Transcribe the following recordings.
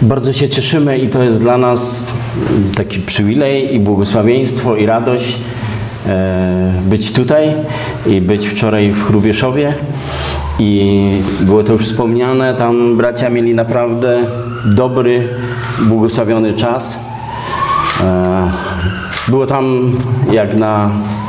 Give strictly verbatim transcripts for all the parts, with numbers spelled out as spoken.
Bardzo się cieszymy i to jest dla nas taki przywilej i błogosławieństwo i radość e, być tutaj i być wczoraj w Hrubieszowie. I było to już wspomniane, tam bracia mieli naprawdę dobry, błogosławiony czas. E, było tam jak na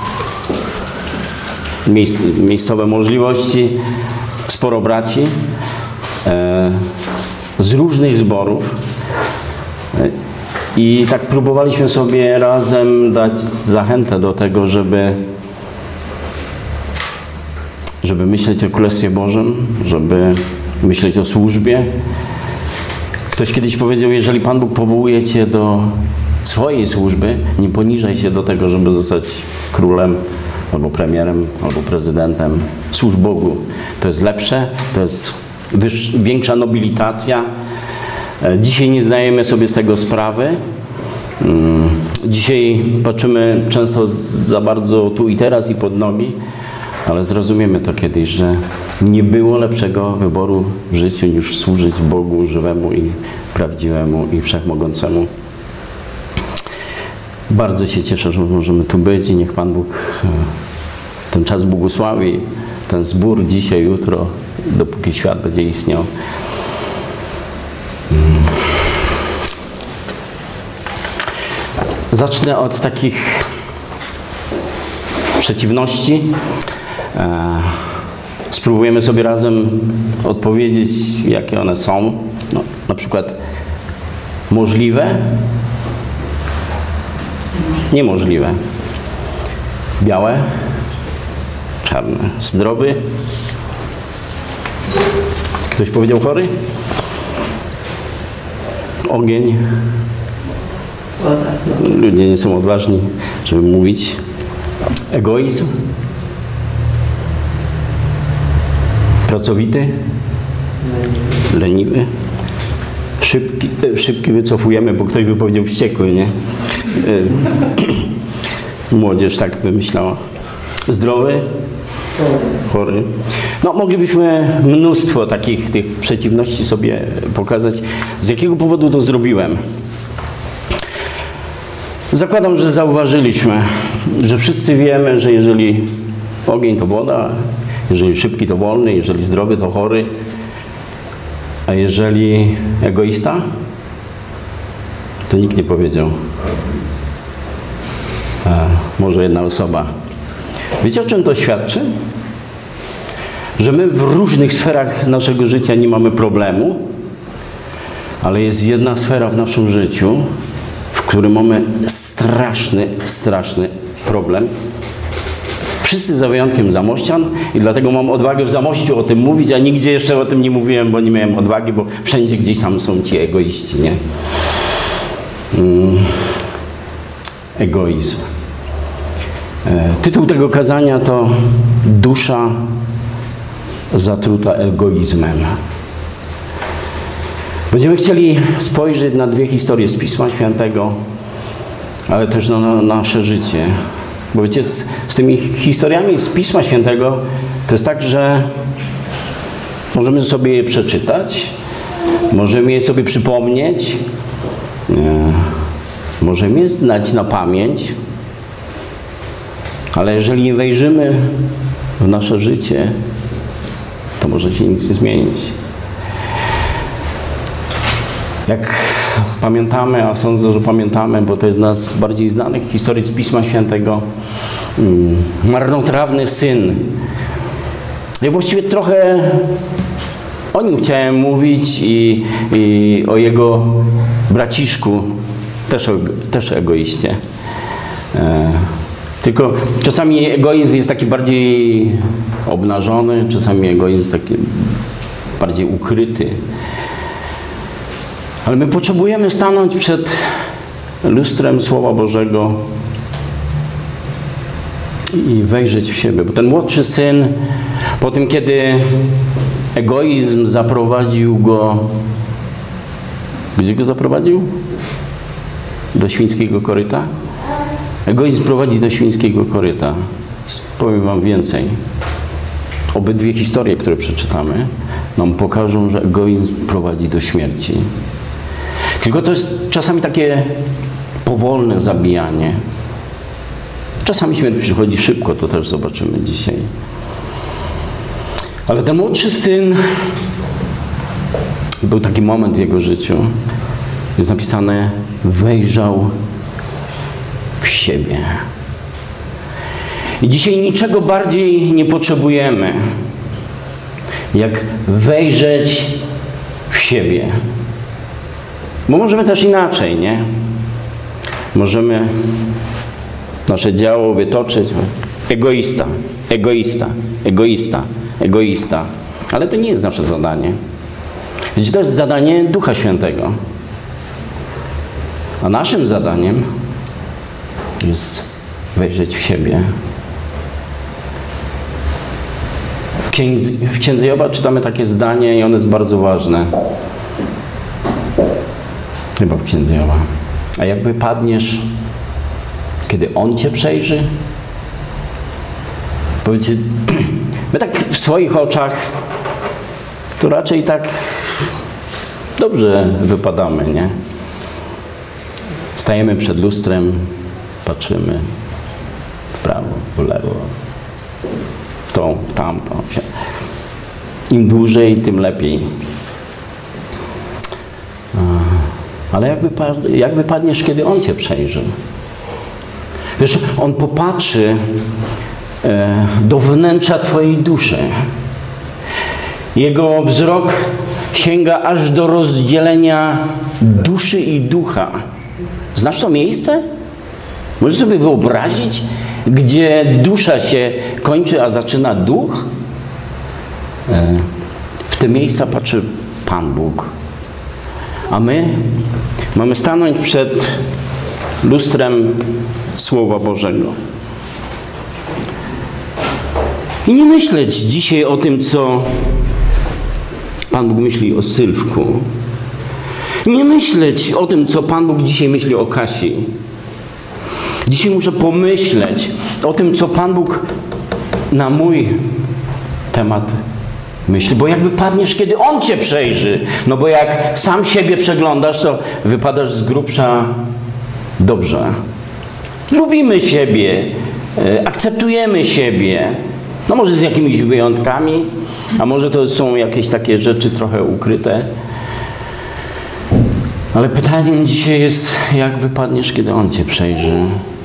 miejsc, miejscowe możliwości sporo braci e, z różnych zborów. E, I tak próbowaliśmy sobie razem dać zachętę do tego, żeby żeby myśleć o Królestwie Bożym, żeby myśleć o służbie. Ktoś kiedyś powiedział, jeżeli Pan Bóg powołuje cię do swojej służby, nie poniżaj się do tego, żeby zostać królem, albo premierem, albo prezydentem. Służ Bogu. To jest lepsze, to jest wyższa, większa nobilitacja. Dzisiaj nie zdajemy sobie z tego sprawy. Dzisiaj patrzymy często za bardzo tu i teraz i pod nogi, ale zrozumiemy to kiedyś, że nie było lepszego wyboru w życiu niż służyć Bogu żywemu i prawdziwemu i wszechmogącemu. Bardzo się cieszę, że możemy tu być i niech Pan Bóg ten czas błogosławi, ten zbór dzisiaj, jutro, dopóki świat będzie istniał. Zacznę od takich przeciwności. Spróbujemy sobie razem odpowiedzieć, jakie one są. No, na przykład możliwe, niemożliwe, białe, czarne, zdrowy. Ktoś powiedział chory? Ogień. Ludzie nie są odważni, żeby mówić. Egoizm. Pracowity. Leniwy. Szybki, szybki wycofujemy, bo ktoś by powiedział wściekły, nie? Młodzież tak by myślała. Zdrowy. Chory. No, moglibyśmy mnóstwo takich tych przeciwności sobie pokazać. Z jakiego powodu to zrobiłem? Zakładam, że zauważyliśmy, że wszyscy wiemy, że jeżeli ogień to woda, jeżeli szybki to wolny, jeżeli zdrowy to chory, a jeżeli egoista, to nikt nie powiedział. A może jedna osoba. Wiecie, o czym to świadczy? Że my w różnych sferach naszego życia nie mamy problemu, ale jest jedna sfera w naszym życiu, w którym mamy straszny, straszny problem. Wszyscy za wyjątkiem Zamościan i dlatego mam odwagę w Zamościu o tym mówić, a nigdzie jeszcze o tym nie mówiłem, bo nie miałem odwagi, bo wszędzie gdzieś tam są ci egoiści, nie? Mm. Egoizm. E, tytuł tego kazania to Dusza zatruta egoizmem. Będziemy chcieli spojrzeć na dwie historie z Pisma Świętego, ale też na, na nasze życie. Bo wiecie, z, z tymi historiami z Pisma Świętego to jest tak, że możemy sobie je przeczytać, możemy je sobie przypomnieć, e, możemy je znać na pamięć, ale jeżeli nie wejrzymy w nasze życie, to może się nic nie zmienić. Jak pamiętamy, a sądzę, że pamiętamy, bo to jest z nas bardziej znanych historii z Pisma Świętego, hmm, marnotrawny syn. Ja właściwie trochę o nim chciałem mówić i, i o jego braciszku, też, też egoiście. E, tylko czasami egoizm jest taki bardziej obnażony, czasami egoizm jest taki bardziej ukryty. Ale my potrzebujemy stanąć przed lustrem Słowa Bożego i wejrzeć w siebie. Bo ten młodszy syn, po tym kiedy egoizm zaprowadził go... Gdzie go zaprowadził? Do świńskiego koryta? Egoizm prowadzi do świńskiego koryta. Powiem wam więcej. Obydwie historie, które przeczytamy, nam pokażą, że egoizm prowadzi do śmierci. Tylko to jest czasami takie powolne zabijanie. Czasami śmierć przychodzi szybko, to też zobaczymy dzisiaj. Ale ten młodszy syn, był taki moment w jego życiu, jest napisane, wejrzał w siebie. I dzisiaj niczego bardziej nie potrzebujemy, jak wejrzeć w siebie. Bo możemy też inaczej, nie? Możemy nasze działo wytoczyć. Egoista, egoista, egoista, egoista. Ale to nie jest nasze zadanie. Wiecie, to jest zadanie Ducha Świętego. A naszym zadaniem jest wejrzeć w siebie. W księdze, w księdze Joba czytamy takie zdanie i ono jest bardzo ważne. Chyba w księdze Joba. A jakby padniesz, kiedy On cię przejrzy? Powiecie, my tak w swoich oczach to raczej tak dobrze wypadamy, nie? Stajemy przed lustrem, patrzymy w prawo, w lewo, w tą, w tamtą. Im dłużej, tym lepiej. Ale jakby, jakby padniesz, kiedy On cię przejrzy? Wiesz, On popatrzy e, do wnętrza twojej duszy. Jego wzrok sięga aż do rozdzielenia duszy i ducha. Znasz to miejsce? Możesz sobie wyobrazić, gdzie dusza się kończy, a zaczyna duch? E, w te miejsca patrzy Pan Bóg. A my mamy stanąć przed lustrem Słowa Bożego. I nie myśleć dzisiaj o tym, co Pan Bóg myśli o Sylwku. Nie myśleć o tym, co Pan Bóg dzisiaj myśli o Kasi. Dzisiaj muszę pomyśleć o tym, co Pan Bóg na mój temat myśli. Bo jak wypadniesz, kiedy On cię przejrzy, no bo jak sam siebie przeglądasz, to wypadasz z grubsza dobrze. Lubimy siebie, akceptujemy siebie. No może z jakimiś wyjątkami, a może to są jakieś takie rzeczy trochę ukryte. Ale pytaniem dzisiaj jest, jak wypadniesz, kiedy On cię przejrzy.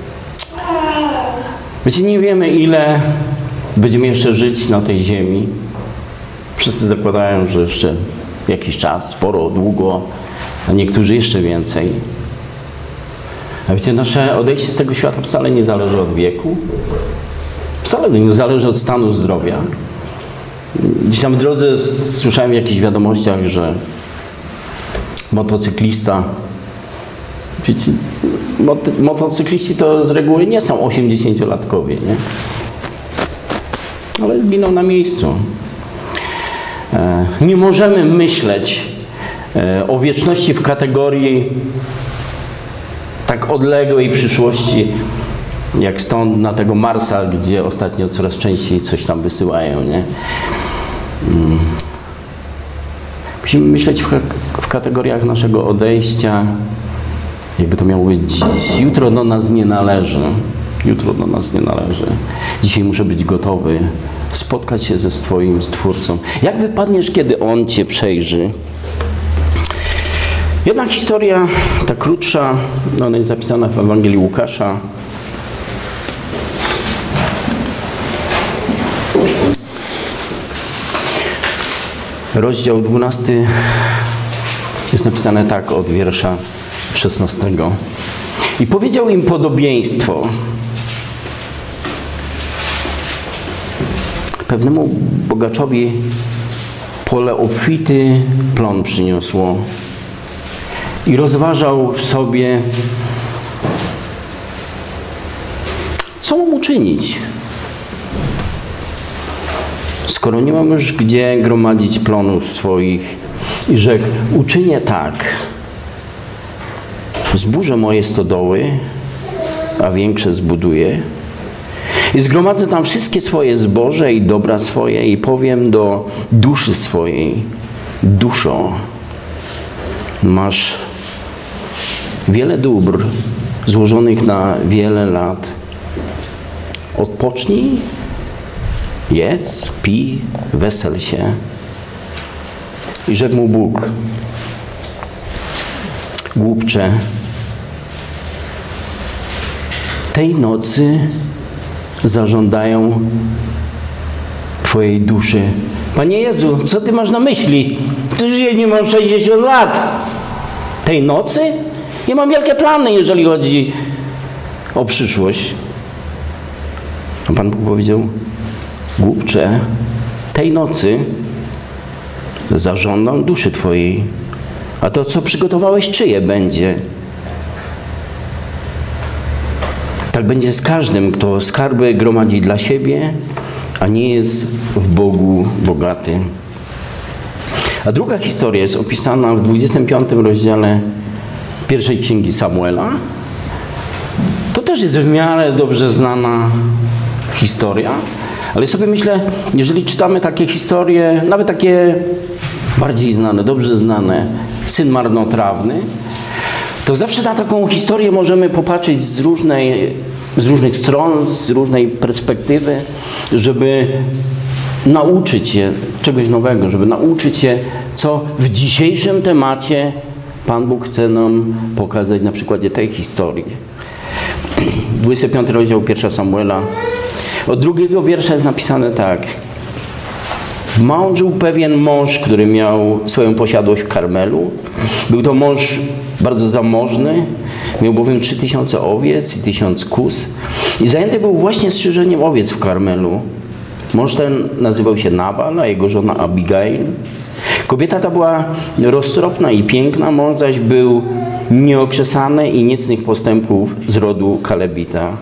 Wiecie, nie wiemy, ile będziemy jeszcze żyć na tej ziemi. Wszyscy zakładają, że jeszcze jakiś czas, sporo, długo, a niektórzy jeszcze więcej. A wiecie, nasze odejście z tego świata wcale nie zależy od wieku. Wcale nie zależy od stanu zdrowia. Gdzieś tam w drodze słyszałem w jakichś wiadomościach, że motocyklista, wiecie, mot motocykliści to z reguły nie są osiemdziesięciolatkowie, nie? Ale zginął na miejscu. E, nie możemy myśleć e, o wieczności w kategorii tak odległej przyszłości, jak stąd na tego Marsa, gdzie ostatnio coraz częściej coś tam wysyłają, nie? Hmm. Musimy myśleć w, w kategoriach naszego odejścia, jakby to miało być dziś. Jutro do nas nie należy. Jutro do nas nie należy. Dzisiaj muszę być gotowy spotkać się ze swoim Stwórcą. Jak wypadniesz, kiedy On cię przejrzy? Jedna historia, ta krótsza, ona jest zapisana w Ewangelii Łukasza. Rozdział dwunasty jest napisane tak od wiersza szesnastego. I powiedział im podobieństwo. Pewnemu bogaczowi pole obfity plon przyniosło i rozważał w sobie, co mam uczynić, skoro nie mam już gdzie gromadzić plonów swoich. I rzekł, uczynię tak, zburzę moje stodoły, a większe zbuduję i zgromadzę tam wszystkie swoje zboże i dobra swoje i powiem do duszy swojej, duszo, masz wiele dóbr złożonych na wiele lat. Odpocznij, jedz, pij, wesel się. I rzekł mu Bóg: głupcze, tej nocy zażądają Twojej duszy. Panie Jezu, co Ty masz na myśli? Przecież ja nie mam sześćdziesiąt lat. Tej nocy? Ja mam wielkie plany, jeżeli chodzi o przyszłość. A Pan Bóg powiedział: głupcze, tej nocy zażądam duszy Twojej. A to, co przygotowałeś, czyje będzie? Tak będzie z każdym, kto skarby gromadzi dla siebie, a nie jest w Bogu bogaty. A druga historia jest opisana w dwudziestym piątym rozdziale pierwszej księgi Samuela. To też jest w miarę dobrze znana historia, ale sobie myślę, jeżeli czytamy takie historie, nawet takie bardziej znane, dobrze znane, syn marnotrawny, to zawsze na taką historię możemy popatrzeć z różnej, z różnych stron, z różnej perspektywy, żeby nauczyć się czegoś nowego, żeby nauczyć się, co w dzisiejszym temacie Pan Bóg chce nam pokazać na przykładzie tej historii. dwudziesty piąty rozdział pierwszego Samuela. Od drugiego wiersza jest napisane tak. W Maon żył pewien mąż, który miał swoją posiadłość w Karmelu. Był to mąż bardzo zamożny, miał bowiem trzy tysiące owiec i tysiąc kóz i zajęty był właśnie strzyżeniem owiec w Karmelu. Mąż ten nazywał się Nabal, a jego żona Abigail. Kobieta ta była roztropna i piękna, mąż zaś był nieokrzesany i niecnych postępów z rodu Kalebita.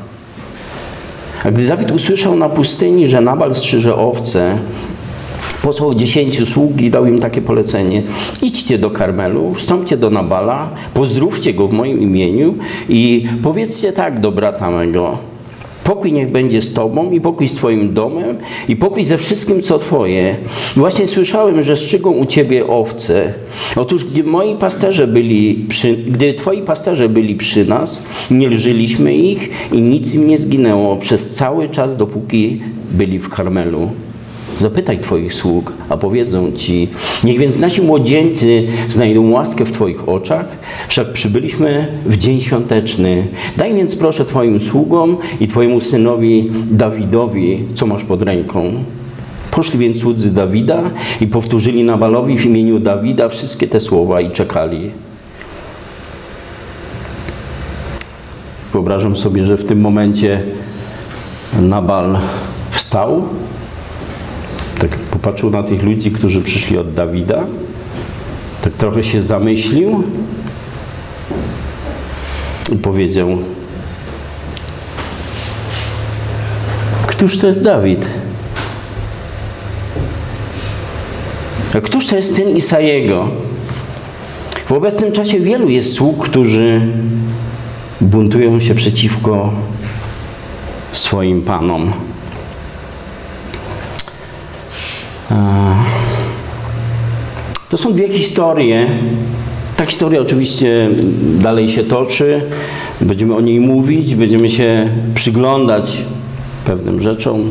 A gdy Dawid usłyszał na pustyni, że Nabal strzyże owce, posłał dziesięciu sług i dał im takie polecenie: idźcie do Karmelu, wstąpcie do Nabala, pozdrówcie go w moim imieniu i powiedzcie tak do brata mego: pokój niech będzie z Tobą i pokój z Twoim domem i pokój ze wszystkim, co Twoje. Właśnie słyszałem, że strzygą u Ciebie owce. Otóż gdy moi pasterze byli przy, gdy Twoi pasterze byli przy nas, nie lżyliśmy ich i nic im nie zginęło przez cały czas, dopóki byli w Karmelu. Zapytaj Twoich sług, a powiedzą Ci: niech więc nasi młodzieńcy znajdą łaskę w Twoich oczach, wszak przybyliśmy w dzień świąteczny. Daj więc proszę Twoim sługom i Twojemu synowi Dawidowi, co masz pod ręką. Poszli więc słudzy Dawida i powtórzyli Nabalowi w imieniu Dawida wszystkie te słowa i czekali. Wyobrażam sobie, że w tym momencie Nabal wstał, tak popatrzył na tych ludzi, którzy przyszli od Dawida, tak trochę się zamyślił i powiedział: któż to jest Dawid? A któż to jest syn Isajego? W obecnym czasie wielu jest sług, którzy buntują się przeciwko swoim panom. To są dwie historie. Ta historia oczywiście dalej się toczy. Będziemy o niej mówić, będziemy się przyglądać pewnym rzeczom,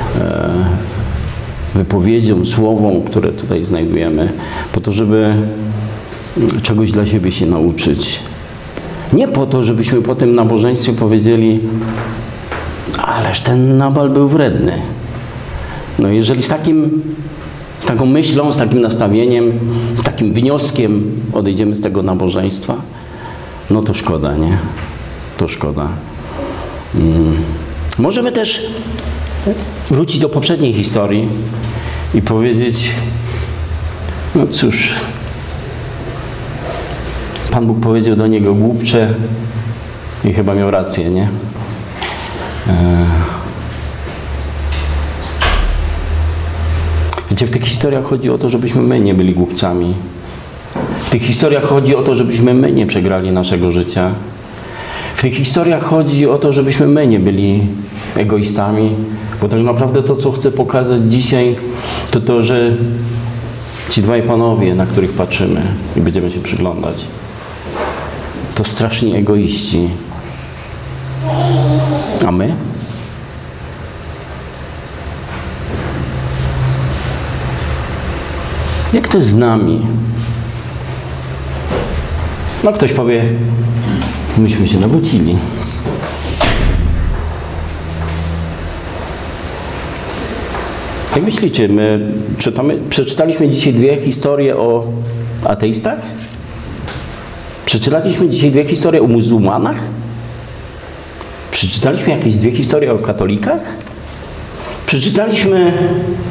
wypowiedziom, słowom, które tutaj znajdujemy, po to, żeby czegoś dla siebie się nauczyć. Nie po to, żebyśmy po tym nabożeństwie powiedzieli: ależ ten Nabal był wredny. No jeżeli z takim, z taką myślą, z takim nastawieniem, z takim wnioskiem odejdziemy z tego nabożeństwa, no to szkoda, nie? To szkoda. Hmm. Możemy też wrócić do poprzedniej historii i powiedzieć: no cóż, Pan Bóg powiedział do niego: głupcze, i chyba miał rację, nie? E Wiecie, w tych historiach chodzi o to, żebyśmy my nie byli głupcami. W tych historiach chodzi o to, żebyśmy my nie przegrali naszego życia. W tych historiach chodzi o to, żebyśmy my nie byli egoistami, bo tak naprawdę to, co chcę pokazać dzisiaj, to to, że ci dwaj panowie, na których patrzymy i będziemy się przyglądać, to straszni egoiści. A my? Jak to jest z nami? No ktoś powie, myśmy się nawrócili. Jak myślicie, my czytamy, przeczytaliśmy dzisiaj dwie historie o ateistach? Przeczytaliśmy dzisiaj dwie historie o muzułmanach? Przeczytaliśmy jakieś dwie historie o katolikach? Przeczytaliśmy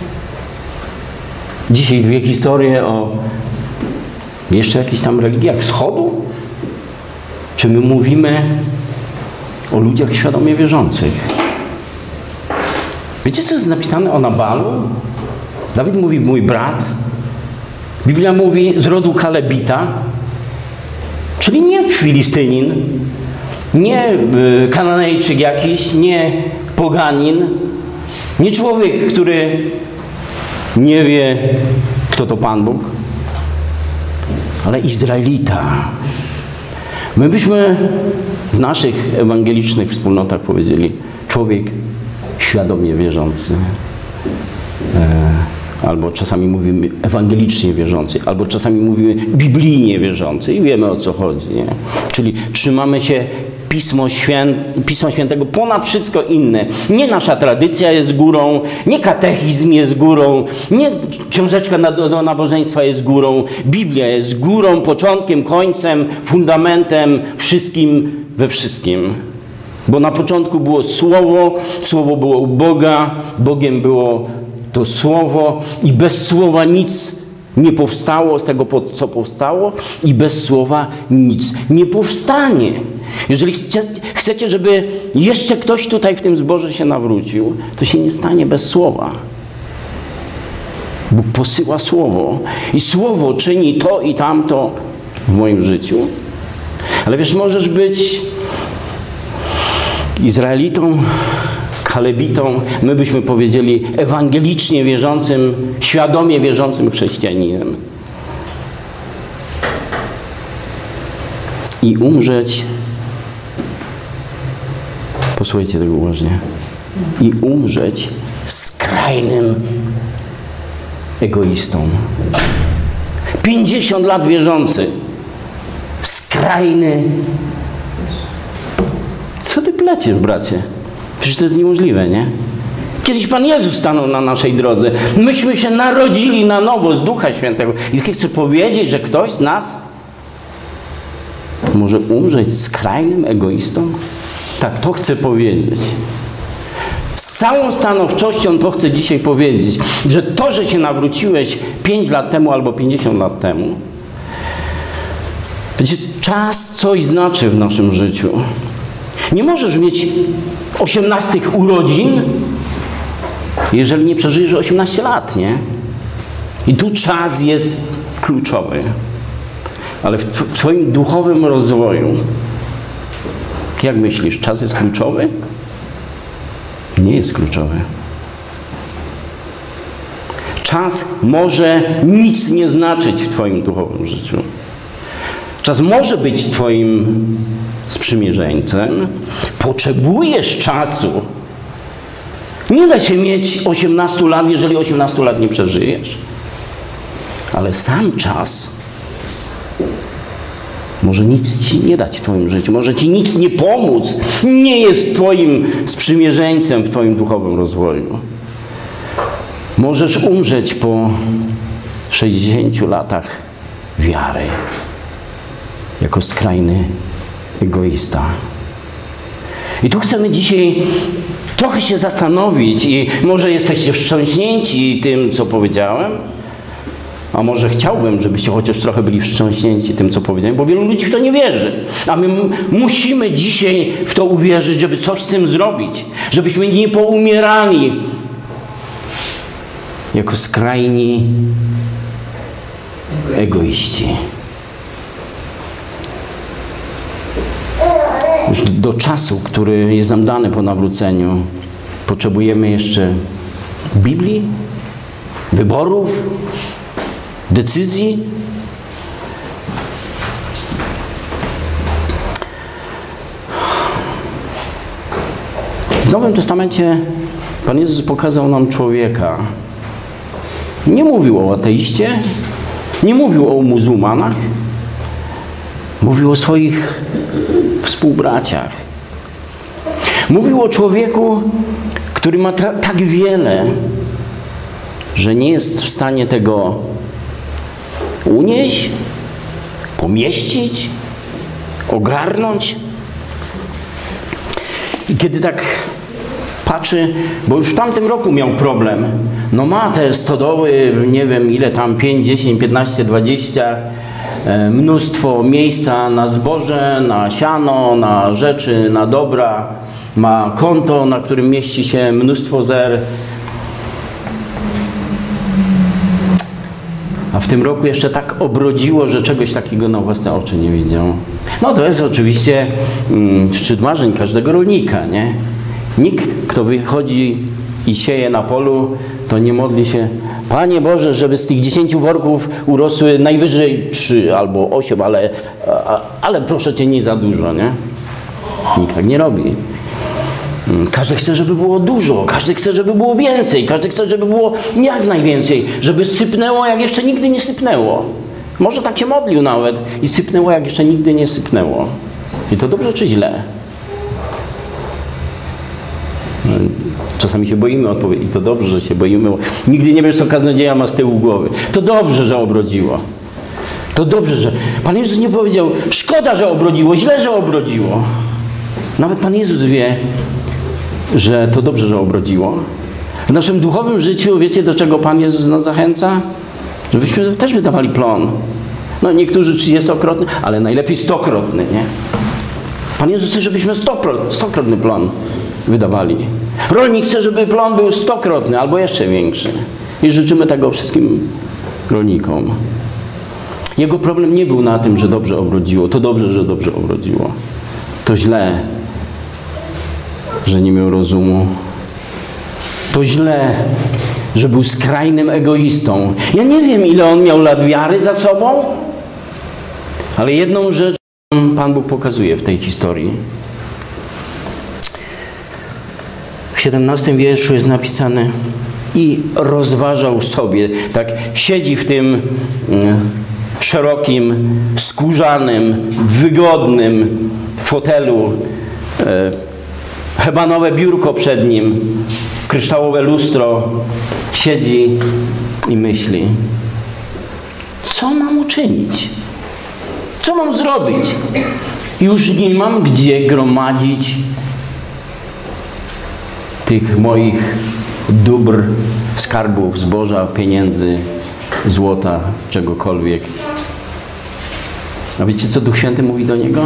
dzisiaj dwie historie o jeszcze jakichś tam religiach wschodu? Czy my mówimy o ludziach świadomie wierzących? Wiecie, co jest napisane o Nabalu? Dawid mówi, mój brat. Biblia mówi, z rodu Kalebita. Czyli nie Filistynin, nie y, Kananejczyk jakiś, nie poganin, nie człowiek, który nie wie, kto to Pan Bóg, ale Izraelita. My byśmy w naszych ewangelicznych wspólnotach powiedzieli, człowiek świadomie wierzący. E, albo czasami mówimy ewangelicznie wierzący, albo czasami mówimy biblijnie wierzący i wiemy, o co chodzi. Nie? Czyli trzymamy się Pismo Święte, Pisma Świętego ponad wszystko inne. Nie nasza tradycja jest górą, nie katechizm jest górą, nie książeczka do nabożeństwa jest górą. Biblia jest górą, początkiem, końcem, fundamentem, wszystkim we wszystkim. Bo na początku było Słowo, Słowo było u Boga, Bogiem było to Słowo i bez Słowa nic nie powstało z tego, co powstało, i bez Słowa nic nie powstanie. Jeżeli chcecie, żeby jeszcze ktoś tutaj w tym zborze się nawrócił, to się nie stanie bez Słowa. Bóg posyła Słowo i Słowo czyni to i tamto w moim życiu. Ale wiesz, możesz być Izraelitą, Kalebitą, my byśmy powiedzieli ewangelicznie wierzącym, świadomie wierzącym chrześcijaninem. I umrzeć, posłuchajcie tego uważnie, i umrzeć skrajnym egoistą. pięćdziesiąt lat wierzący, skrajny. Co ty pleciesz, bracie? Przecież to jest niemożliwe, nie? Kiedyś Pan Jezus stanął na naszej drodze. Myśmy się narodzili na nowo z Ducha Świętego. I chcę powiedzieć, że ktoś z nas może umrzeć skrajnym egoistą? Tak, to chcę powiedzieć. Z całą stanowczością to chcę dzisiaj powiedzieć, że to, że się nawróciłeś pięć lat temu albo pięćdziesiąt lat temu, wiecie, czas coś znaczy w naszym życiu. Nie możesz mieć osiemnastych urodzin, jeżeli nie przeżyjesz osiemnaście lat, nie? I tu czas jest kluczowy. Ale w twoim duchowym rozwoju, jak myślisz, czas jest kluczowy? Nie jest kluczowy. Czas może nic nie znaczyć w twoim duchowym życiu. Czas może być twoim sprzymierzeńcem. Potrzebujesz czasu. Nie da się mieć osiemnastu lat, jeżeli osiemnastu lat nie przeżyjesz. Ale sam czas może nic ci nie dać w twoim życiu. Może ci nic nie pomóc. Nie jest twoim sprzymierzeńcem w twoim duchowym rozwoju. Możesz umrzeć po sześćdziesięciu latach wiary. Jako skrajny egoista. I tu chcemy dzisiaj trochę się zastanowić i może jesteście wstrząśnięci tym, co powiedziałem, a może chciałbym, żebyście chociaż trochę byli wstrząśnięci tym, co powiedziałem, bo wielu ludzi w to nie wierzy. A my musimy dzisiaj w to uwierzyć, żeby coś z tym zrobić. Żebyśmy nie poumierali jako skrajni egoiści. Do czasu, który jest nam dany po nawróceniu, potrzebujemy jeszcze Biblii, wyborów, decyzji. W Nowym Testamencie Pan Jezus pokazał nam człowieka. Nie mówił o ateiście, nie mówił o muzułmanach, mówił o swoich współbraciach. Mówił o człowieku, który ma ta, tak wiele, że nie jest w stanie tego unieść, pomieścić, ogarnąć. I kiedy tak patrzy, bo już w tamtym roku miał problem, no ma te stodoły, nie wiem ile tam, pięć, dziesięć, piętnaście, dwadzieścia, e, mnóstwo miejsca na zboże, na siano, na rzeczy, na dobra, ma konto, na którym mieści się mnóstwo zer. A w tym roku jeszcze tak obrodziło, że czegoś takiego na własne oczy nie widział. No to jest oczywiście mm, szczyt marzeń każdego rolnika, nie? Nikt, kto wychodzi i sieje na polu, to nie modli się: Panie Boże, żeby z tych dziesięciu worków urosły najwyżej trzy albo osiem, ale, ale proszę Cię, nie za dużo, nie? Nikt tak nie robi. Każdy chce, żeby było dużo, każdy chce, żeby było więcej, każdy chce, żeby było jak najwięcej, żeby sypnęło, jak jeszcze nigdy nie sypnęło. Może tak się modlił nawet i sypnęło, jak jeszcze nigdy nie sypnęło. I to dobrze czy źle? Czasami się boimy odpowiedzieć i to dobrze, że się boimy. Nigdy nie wiesz, co kaznodzieja ma z tyłu głowy. To dobrze, że obrodziło. To dobrze, że... Pan Jezus nie powiedział: szkoda, że obrodziło, źle, że obrodziło. Nawet Pan Jezus wie, że to dobrze, że obrodziło. W naszym duchowym życiu, wiecie, do czego Pan Jezus nas zachęca? Żebyśmy też wydawali plon. No niektórzy trzydziestokrotny, ale najlepiej stokrotny, nie? Pan Jezus chce, żebyśmy stokrotny plon wydawali. Rolnik chce, żeby plon był stokrotny albo jeszcze większy. I życzymy tego wszystkim rolnikom. Jego problem nie był na tym, że dobrze obrodziło. To dobrze, że dobrze obrodziło. To źle, że nie miał rozumu. To źle, że był skrajnym egoistą. Ja nie wiem, ile on miał lat wiary za sobą, ale jedną rzecz Pan Bóg pokazuje w tej historii. W siedemnastym wierszu jest napisane: i rozważał sobie, tak siedzi w tym szerokim, skórzanym, wygodnym fotelu, hebanowe biurko przed nim, kryształowe lustro, siedzi i myśli: co mam uczynić? Co mam zrobić? Już nie mam gdzie gromadzić tych moich dóbr, skarbów, zboża, pieniędzy, złota, czegokolwiek. A wiecie, co Duch Święty mówi do niego?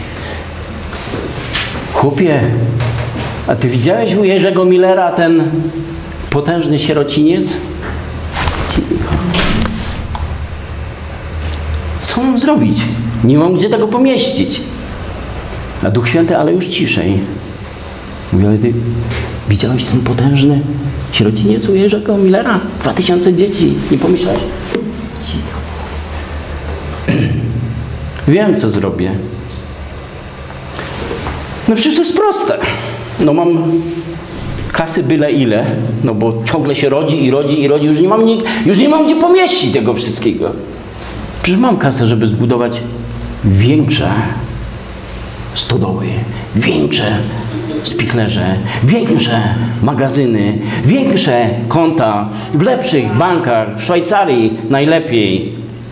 Chłopie, a ty widziałeś u Jerzego Millera ten potężny sierociniec? Co mam zrobić? Nie mam gdzie tego pomieścić. A Duch Święty, ale już ciszej. Mówi: ale ty widziałeś ten potężny sierociniec u Jerzego Millera? Dwa tysiące dzieci. Nie pomyślałeś? Wiem, co zrobię. No przecież to jest proste. No mam kasy byle ile, no bo ciągle się rodzi i rodzi i rodzi. Już nie mam, nie, już nie mam gdzie pomieścić tego wszystkiego. Przecież mam kasę, żeby zbudować większe stodoły, większe spichlerze, większe magazyny, większe konta w lepszych bankach, w Szwajcarii najlepiej.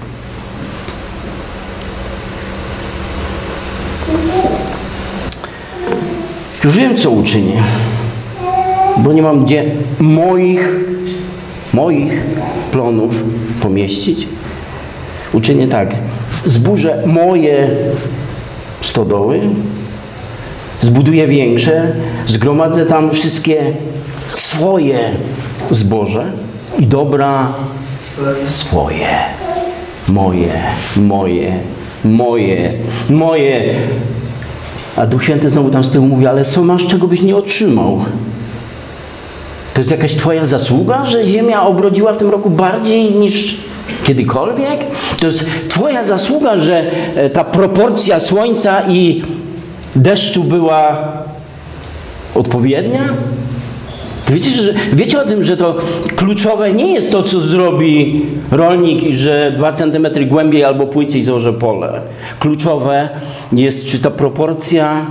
Już wiem, co uczynię, bo nie mam gdzie moich, moich plonów pomieścić. Uczynię tak: zburzę moje stodoły, zbuduję większe, zgromadzę tam wszystkie swoje zboże i dobra swoje. Moje, moje, moje, moje. A Duch Święty znowu tam z tyłu mówi: ale co masz, czego byś nie otrzymał? To jest jakaś twoja zasługa, że ziemia obrodziła w tym roku bardziej niż kiedykolwiek? To jest twoja zasługa, że ta proporcja słońca i deszczu była odpowiednia? Wiecie, że, wiecie o tym, że to kluczowe nie jest to, co zrobi rolnik i że dwa centymetry głębiej albo płyciej złoży pole. Kluczowe jest, czy ta proporcja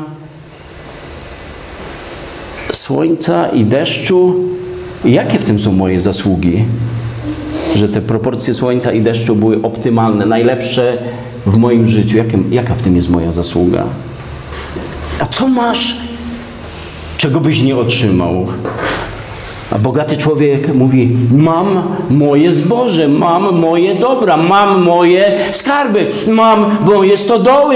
słońca i deszczu, jakie w tym są moje zasługi? Że te proporcje słońca i deszczu były optymalne, najlepsze w moim życiu. Jakie, jaka w tym jest moja zasługa? A co masz, czego byś nie otrzymał? A bogaty człowiek mówi, mam moje zboże, mam moje dobra, mam moje skarby, mam moje stodoły.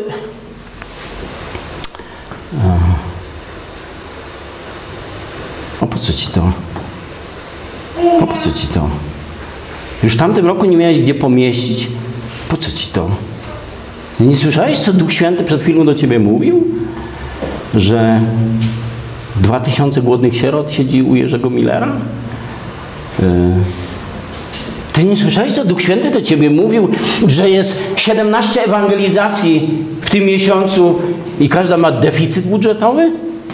A po co ci to? A po co ci to? Już w tamtym roku nie miałeś gdzie pomieścić. Po co ci to? Nie słyszałeś, co Duch Święty przed chwilą do ciebie mówił? Że dwa tysiące głodnych sierot siedzi u Jerzego Millera? Yy. Ty nie słyszałeś, co Duch Święty do ciebie mówił? Że jest siedemnaście ewangelizacji w tym miesiącu i każda ma deficyt budżetowy?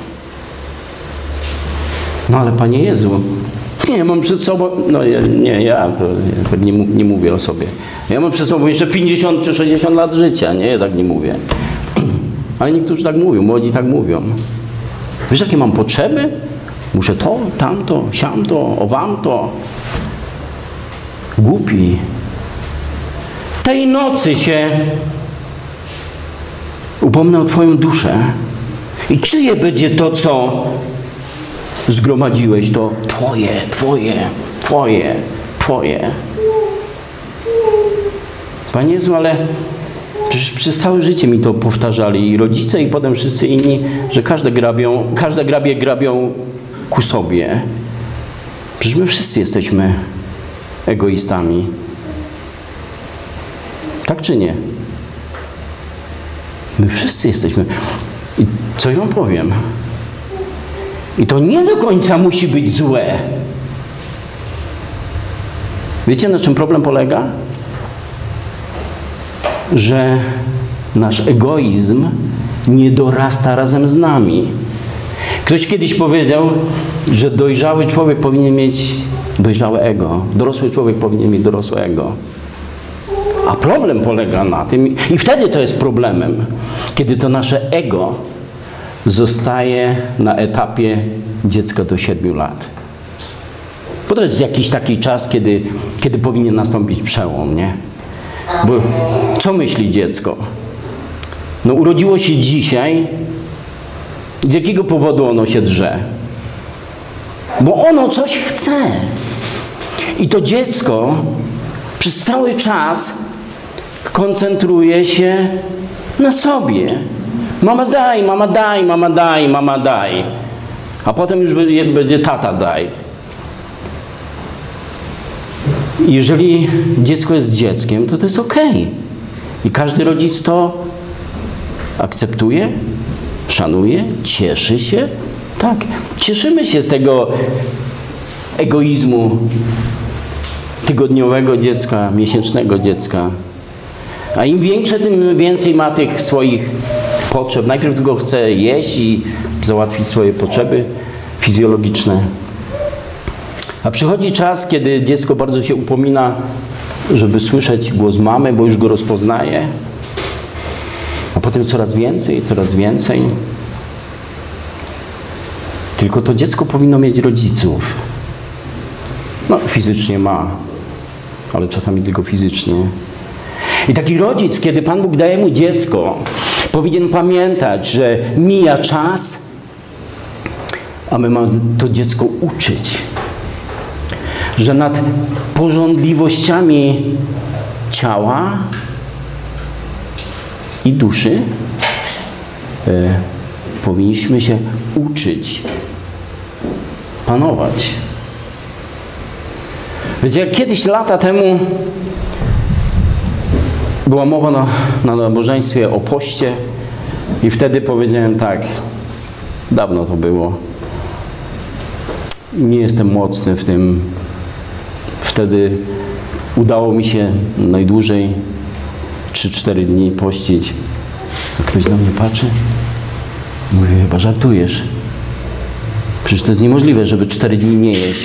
No ale Panie Jezu, nie, mam przed sobą, no nie, ja to tak nie, nie mówię o sobie. Ja mam przed sobą jeszcze pięćdziesiąt czy sześćdziesiąt lat życia, nie, ja tak nie mówię. Ale niektórzy tak mówią, młodzi tak mówią. Wiesz, jakie mam potrzeby? Muszę to, tamto, siamto, owamto. Głupi. Tej nocy się upomnę o Twoją duszę. I czyje będzie to, co zgromadziłeś? To Twoje, Twoje, Twoje, Twoje. Panie Jezu, ale przecież przez całe życie mi to powtarzali i rodzice, i potem wszyscy inni, że każde grabią, każde grabie grabią ku sobie. Przecież my wszyscy jesteśmy egoistami. Tak czy nie? My wszyscy jesteśmy. I co ja wam powiem? I to nie do końca musi być złe. Wiecie, na czym problem polega? Że nasz egoizm nie dorasta razem z nami. Ktoś kiedyś powiedział, że dojrzały człowiek powinien mieć dojrzałe ego. Dorosły człowiek powinien mieć dorosłe ego. A problem polega na tym, i wtedy to jest problemem, kiedy to nasze ego zostaje na etapie dziecka do siedmiu lat. Bo to jest jakiś taki czas, kiedy, kiedy powinien nastąpić przełom, nie? Bo co myśli dziecko? No urodziło się dzisiaj. Z jakiego powodu ono się drze? Bo ono coś chce. I to dziecko przez cały czas koncentruje się na sobie. Mama daj, mama daj, mama daj, mama daj. A potem już będzie tata daj. Jeżeli dziecko jest dzieckiem, to to jest okej. I każdy rodzic to akceptuje, szanuje, cieszy się. Tak, cieszymy się z tego egoizmu tygodniowego dziecka, miesięcznego dziecka. A im większe, tym więcej ma tych swoich potrzeb. Najpierw tylko chce jeść i załatwić swoje potrzeby fizjologiczne. A przychodzi czas, kiedy dziecko bardzo się upomina, żeby słyszeć głos mamy, bo już go rozpoznaje. A potem coraz więcej, coraz więcej. Tylko to dziecko powinno mieć rodziców. No, fizycznie ma, ale czasami tylko fizycznie. I taki rodzic, kiedy Pan Bóg daje mu dziecko, powinien pamiętać, że mija czas, a my mamy to dziecko uczyć. Że nad pożądliwościami ciała i duszy e, powinniśmy się uczyć panować. Wiecie, jak kiedyś lata temu była mowa na, na nabożeństwie o poście i wtedy powiedziałem tak, dawno to było, nie jestem mocny w tym. Wtedy udało mi się najdłużej trzy cztery dni pościć. A ktoś na mnie patrzy, mówi, chyba żartujesz. Przecież to jest niemożliwe, żeby cztery dni nie jeść.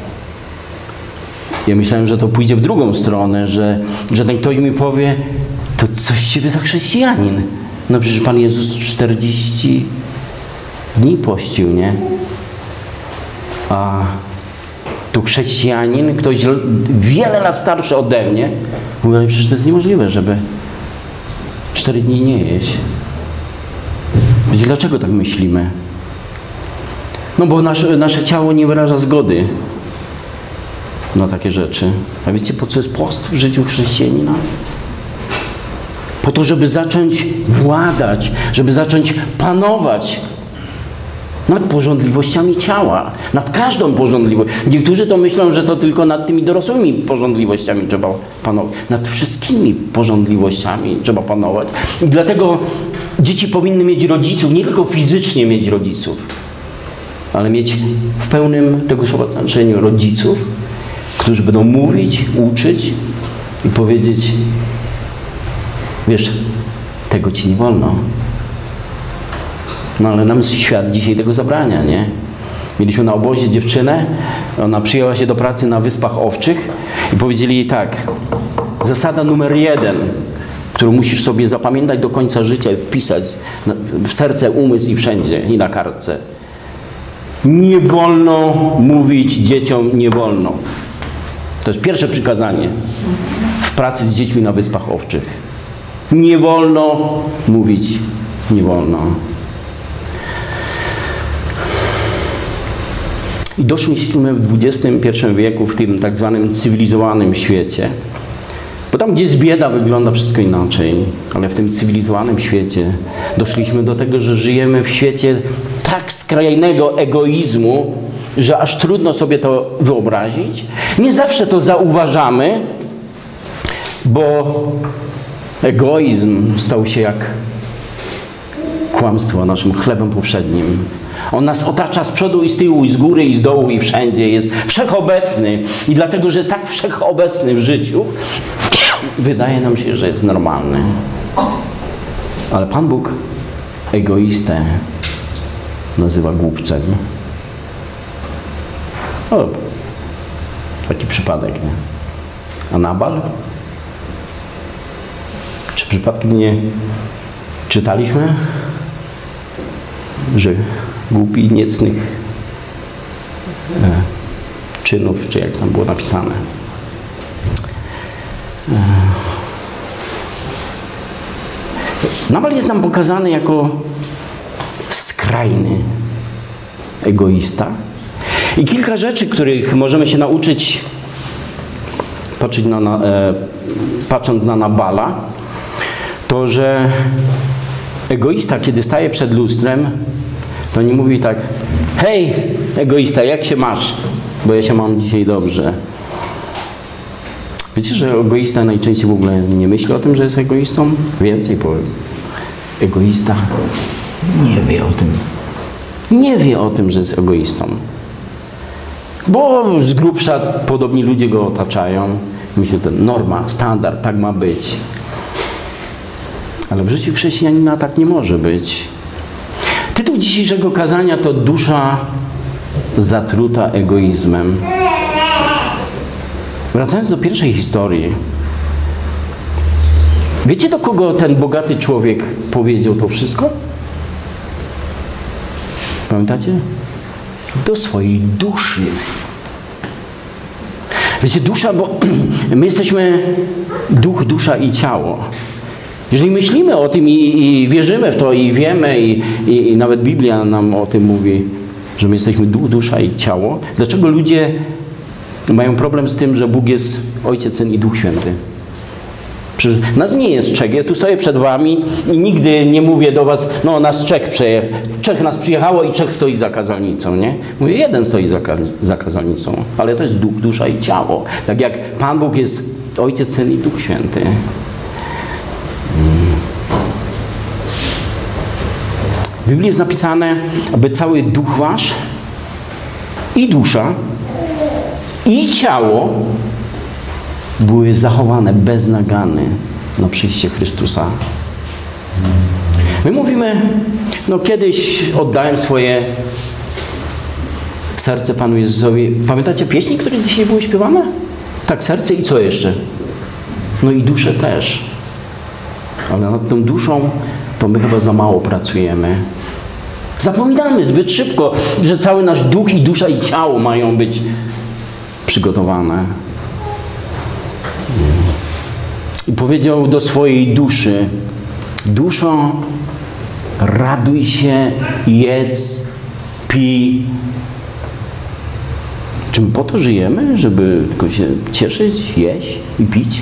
Ja myślałem, że to pójdzie w drugą stronę, że, że ten ktoś mi powie, to coś z ciebie za chrześcijanin. No przecież Pan Jezus czterdzieści dni pościł, nie? A tu chrześcijanin, ktoś wiele lat starszy ode mnie, mówi, ale przecież to jest niemożliwe, żeby cztery dni nie jeść. Wiecie, dlaczego tak myślimy? No bo nasze, nasze ciało nie wyraża zgody na takie rzeczy. A wiecie, po co jest post w życiu chrześcijanina? Po to, żeby zacząć władać, żeby zacząć panować nad pożądliwościami ciała, nad każdą pożądliwością. Niektórzy to myślą, że to tylko nad tymi dorosłymi pożądliwościami trzeba panować. Nad wszystkimi pożądliwościami trzeba panować. I dlatego dzieci powinny mieć rodziców, nie tylko fizycznie mieć rodziców, ale mieć w pełnym tego słowa znaczeniu rodziców, którzy będą mówić, uczyć i powiedzieć, wiesz, tego ci nie wolno. No ale nam świat dzisiaj tego zabrania, nie? Mieliśmy na obozie dziewczynę, ona przyjęła się do pracy na Wyspach Owczych i powiedzieli jej tak, zasada numer jeden, którą musisz sobie zapamiętać do końca życia i wpisać w serce, umysł i wszędzie, i na kartce. Nie wolno mówić dzieciom, nie wolno. To jest pierwsze przykazanie w pracy z dziećmi na Wyspach Owczych. Nie wolno mówić, nie wolno. I doszliśmy w dwudziestym pierwszym wieku, w tym tak zwanym cywilizowanym świecie. Bo tam, gdzie jest bieda, wygląda wszystko inaczej. Ale w tym cywilizowanym świecie doszliśmy do tego, że żyjemy w świecie tak skrajnego egoizmu, że aż trudno sobie to wyobrazić. Nie zawsze to zauważamy, bo egoizm stał się jak kłamstwo naszym chlebem powszednim. On nas otacza z przodu i z tyłu, i z góry, i z dołu, i wszędzie. Jest wszechobecny. I dlatego, że jest tak wszechobecny w życiu, wydaje nam się, że jest normalny. Ale Pan Bóg egoistę nazywa głupcem. O, taki przypadek, nie? A Nabal? Czy przypadkiem nie czytaliśmy, że głupi, niecnych e, czynów, czy jak tam było napisane. E, Nabal jest nam pokazany jako skrajny egoista. I kilka rzeczy, których możemy się nauczyć, patrzeć na, na, e, patrząc na Nabala, to, że egoista, kiedy staje przed lustrem, to nie mówi tak, hej, egoista, jak się masz? Bo ja się mam dzisiaj dobrze. Wiecie, że egoista najczęściej w ogóle nie myśli o tym, że jest egoistą? Więcej powiem. Egoista nie wie o tym. Nie wie o tym, że jest egoistą. Bo z grubsza podobni ludzie go otaczają. Myślę, to norma, standard, tak ma być. Ale w życiu chrześcijanina tak nie może być. Tytuł dzisiejszego kazania to Dusza zatruta egoizmem. Wracając do pierwszej historii. Wiecie, do kogo ten bogaty człowiek powiedział to wszystko? Pamiętacie? Do swojej duszy. Wiecie, dusza, bo my jesteśmy duch, dusza i ciało. Jeżeli myślimy o tym i, i wierzymy w to i wiemy i, i, i nawet Biblia nam o tym mówi, że my jesteśmy duch, dusza i ciało, dlaczego ludzie mają problem z tym, że Bóg jest Ojciec, Syn i Duch Święty? Przecież nas nie jest trzech. Ja tu stoję przed wami i nigdy nie mówię do was, no nas trzech przyjechało, trzech nas przyjechało i trzech stoi za kazalnicą, nie? Mówię, jeden stoi za, za kazalnicą, ale to jest duch, dusza i ciało. Tak jak Pan Bóg jest Ojciec, Syn i Duch Święty. W Biblii jest napisane, aby cały duch wasz i dusza i ciało były zachowane bez nagany na przyjście Chrystusa. My mówimy, no kiedyś oddałem swoje serce Panu Jezusowi. Pamiętacie pieśni, które dzisiaj były śpiewane? Tak, serce i co jeszcze? No i duszę też. Ale nad tą duszą to my chyba za mało pracujemy. Zapominamy zbyt szybko, że cały nasz duch i dusza i ciało mają być przygotowane. I powiedział do swojej duszy: duszo, raduj się, jedz, pij. Czy my po to żyjemy, żeby tylko się cieszyć, jeść i pić?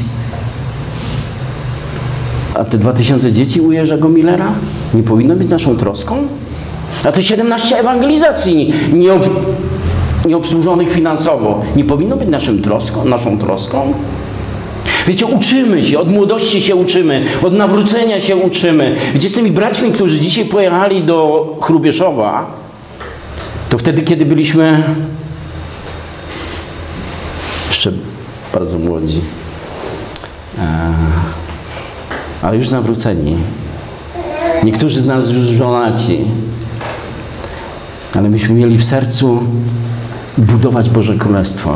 A te dwa tysiące dzieci u Jerzego Millera nie powinno być naszą troską? A te siedemnaście ewangelizacji nieob, nieobsłużonych finansowo nie powinno być naszym troską, naszą troską? Wiecie, uczymy się, od młodości się uczymy, od nawrócenia się uczymy. Wiecie, z tymi braćmi, którzy dzisiaj pojechali do Hrubieszowa, to wtedy, kiedy byliśmy jeszcze bardzo młodzi, ale już nawróceni. Niektórzy z nas już żonaci, ale myśmy mieli w sercu budować Boże Królestwo.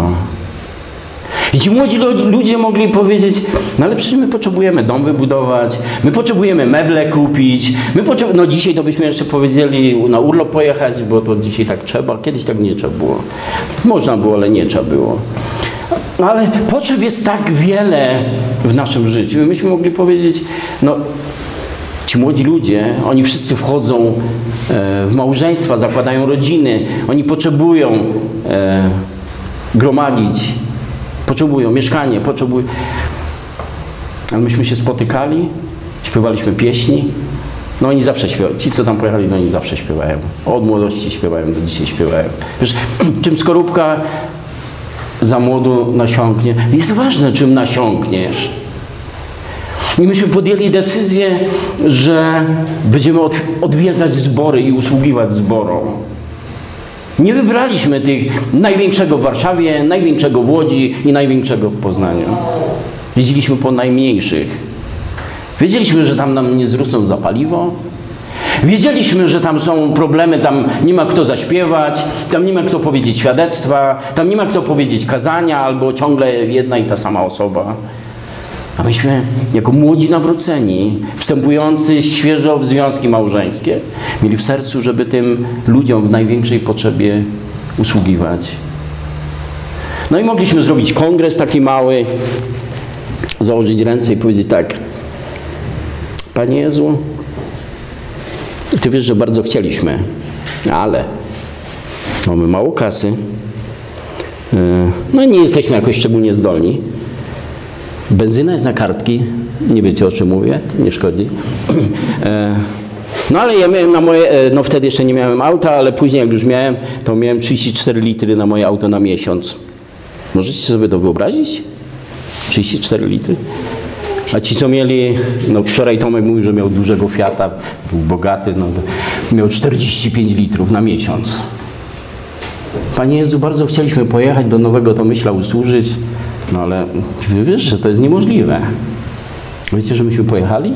I ci młodzi ludzie mogli powiedzieć: no ale przecież my potrzebujemy dom wybudować, my potrzebujemy meble kupić, my potrzebujemy, no dzisiaj to byśmy jeszcze powiedzieli na urlop pojechać, bo to dzisiaj tak trzeba, kiedyś tak nie trzeba było. Można było, ale nie trzeba było. No ale potrzeb jest tak wiele w naszym życiu i myśmy mogli powiedzieć: no ci młodzi ludzie, oni wszyscy wchodzą w małżeństwa, zakładają rodziny, oni potrzebują e, gromadzić, potrzebują mieszkanie, potrzebują. Ale myśmy się spotykali, śpiewaliśmy pieśni. No oni zawsze śpiewają. Ci, co tam pojechali, no oni zawsze śpiewają. Od młodości śpiewają, do dzisiaj śpiewają. Wiesz, czym skorupka za młodu nasiąknie, jest ważne, czym nasiąkniesz. I myśmy podjęli decyzję, że będziemy odwiedzać zbory i usługiwać zborom. Nie wybraliśmy tych największego w Warszawie, największego w Łodzi i największego w Poznaniu. Jeździliśmy po najmniejszych. Wiedzieliśmy, że tam nam nie zwrócą za paliwo. Wiedzieliśmy, że tam są problemy, tam nie ma kto zaśpiewać, tam nie ma kto powiedzieć świadectwa, tam nie ma kto powiedzieć kazania, albo ciągle jedna i ta sama osoba. A myśmy, jako młodzi nawróceni, wstępujący świeżo w związki małżeńskie, mieli w sercu, żeby tym ludziom w największej potrzebie usługiwać. No i mogliśmy zrobić kongres taki mały, założyć ręce i powiedzieć tak: Panie Jezu, Ty wiesz, że bardzo chcieliśmy, ale mamy mało kasy, no i nie jesteśmy jakoś szczególnie zdolni. Benzyna jest na kartki, nie wiecie, o czym mówię, nie szkodzi. No ale ja miałem na moje, no wtedy jeszcze nie miałem auta, ale później jak już miałem, to miałem trzydzieści cztery litry na moje auto na miesiąc. Możecie sobie to wyobrazić? trzydzieści cztery litry? A ci, co mieli, no wczoraj Tomek mówił, że miał dużego Fiata, był bogaty, no miał czterdzieści pięć litrów na miesiąc. Panie Jezu, bardzo chcieliśmy pojechać do Nowego Tomyśla usłużyć, no ale wy wiesz, że to jest niemożliwe. Wiecie, że myśmy pojechali?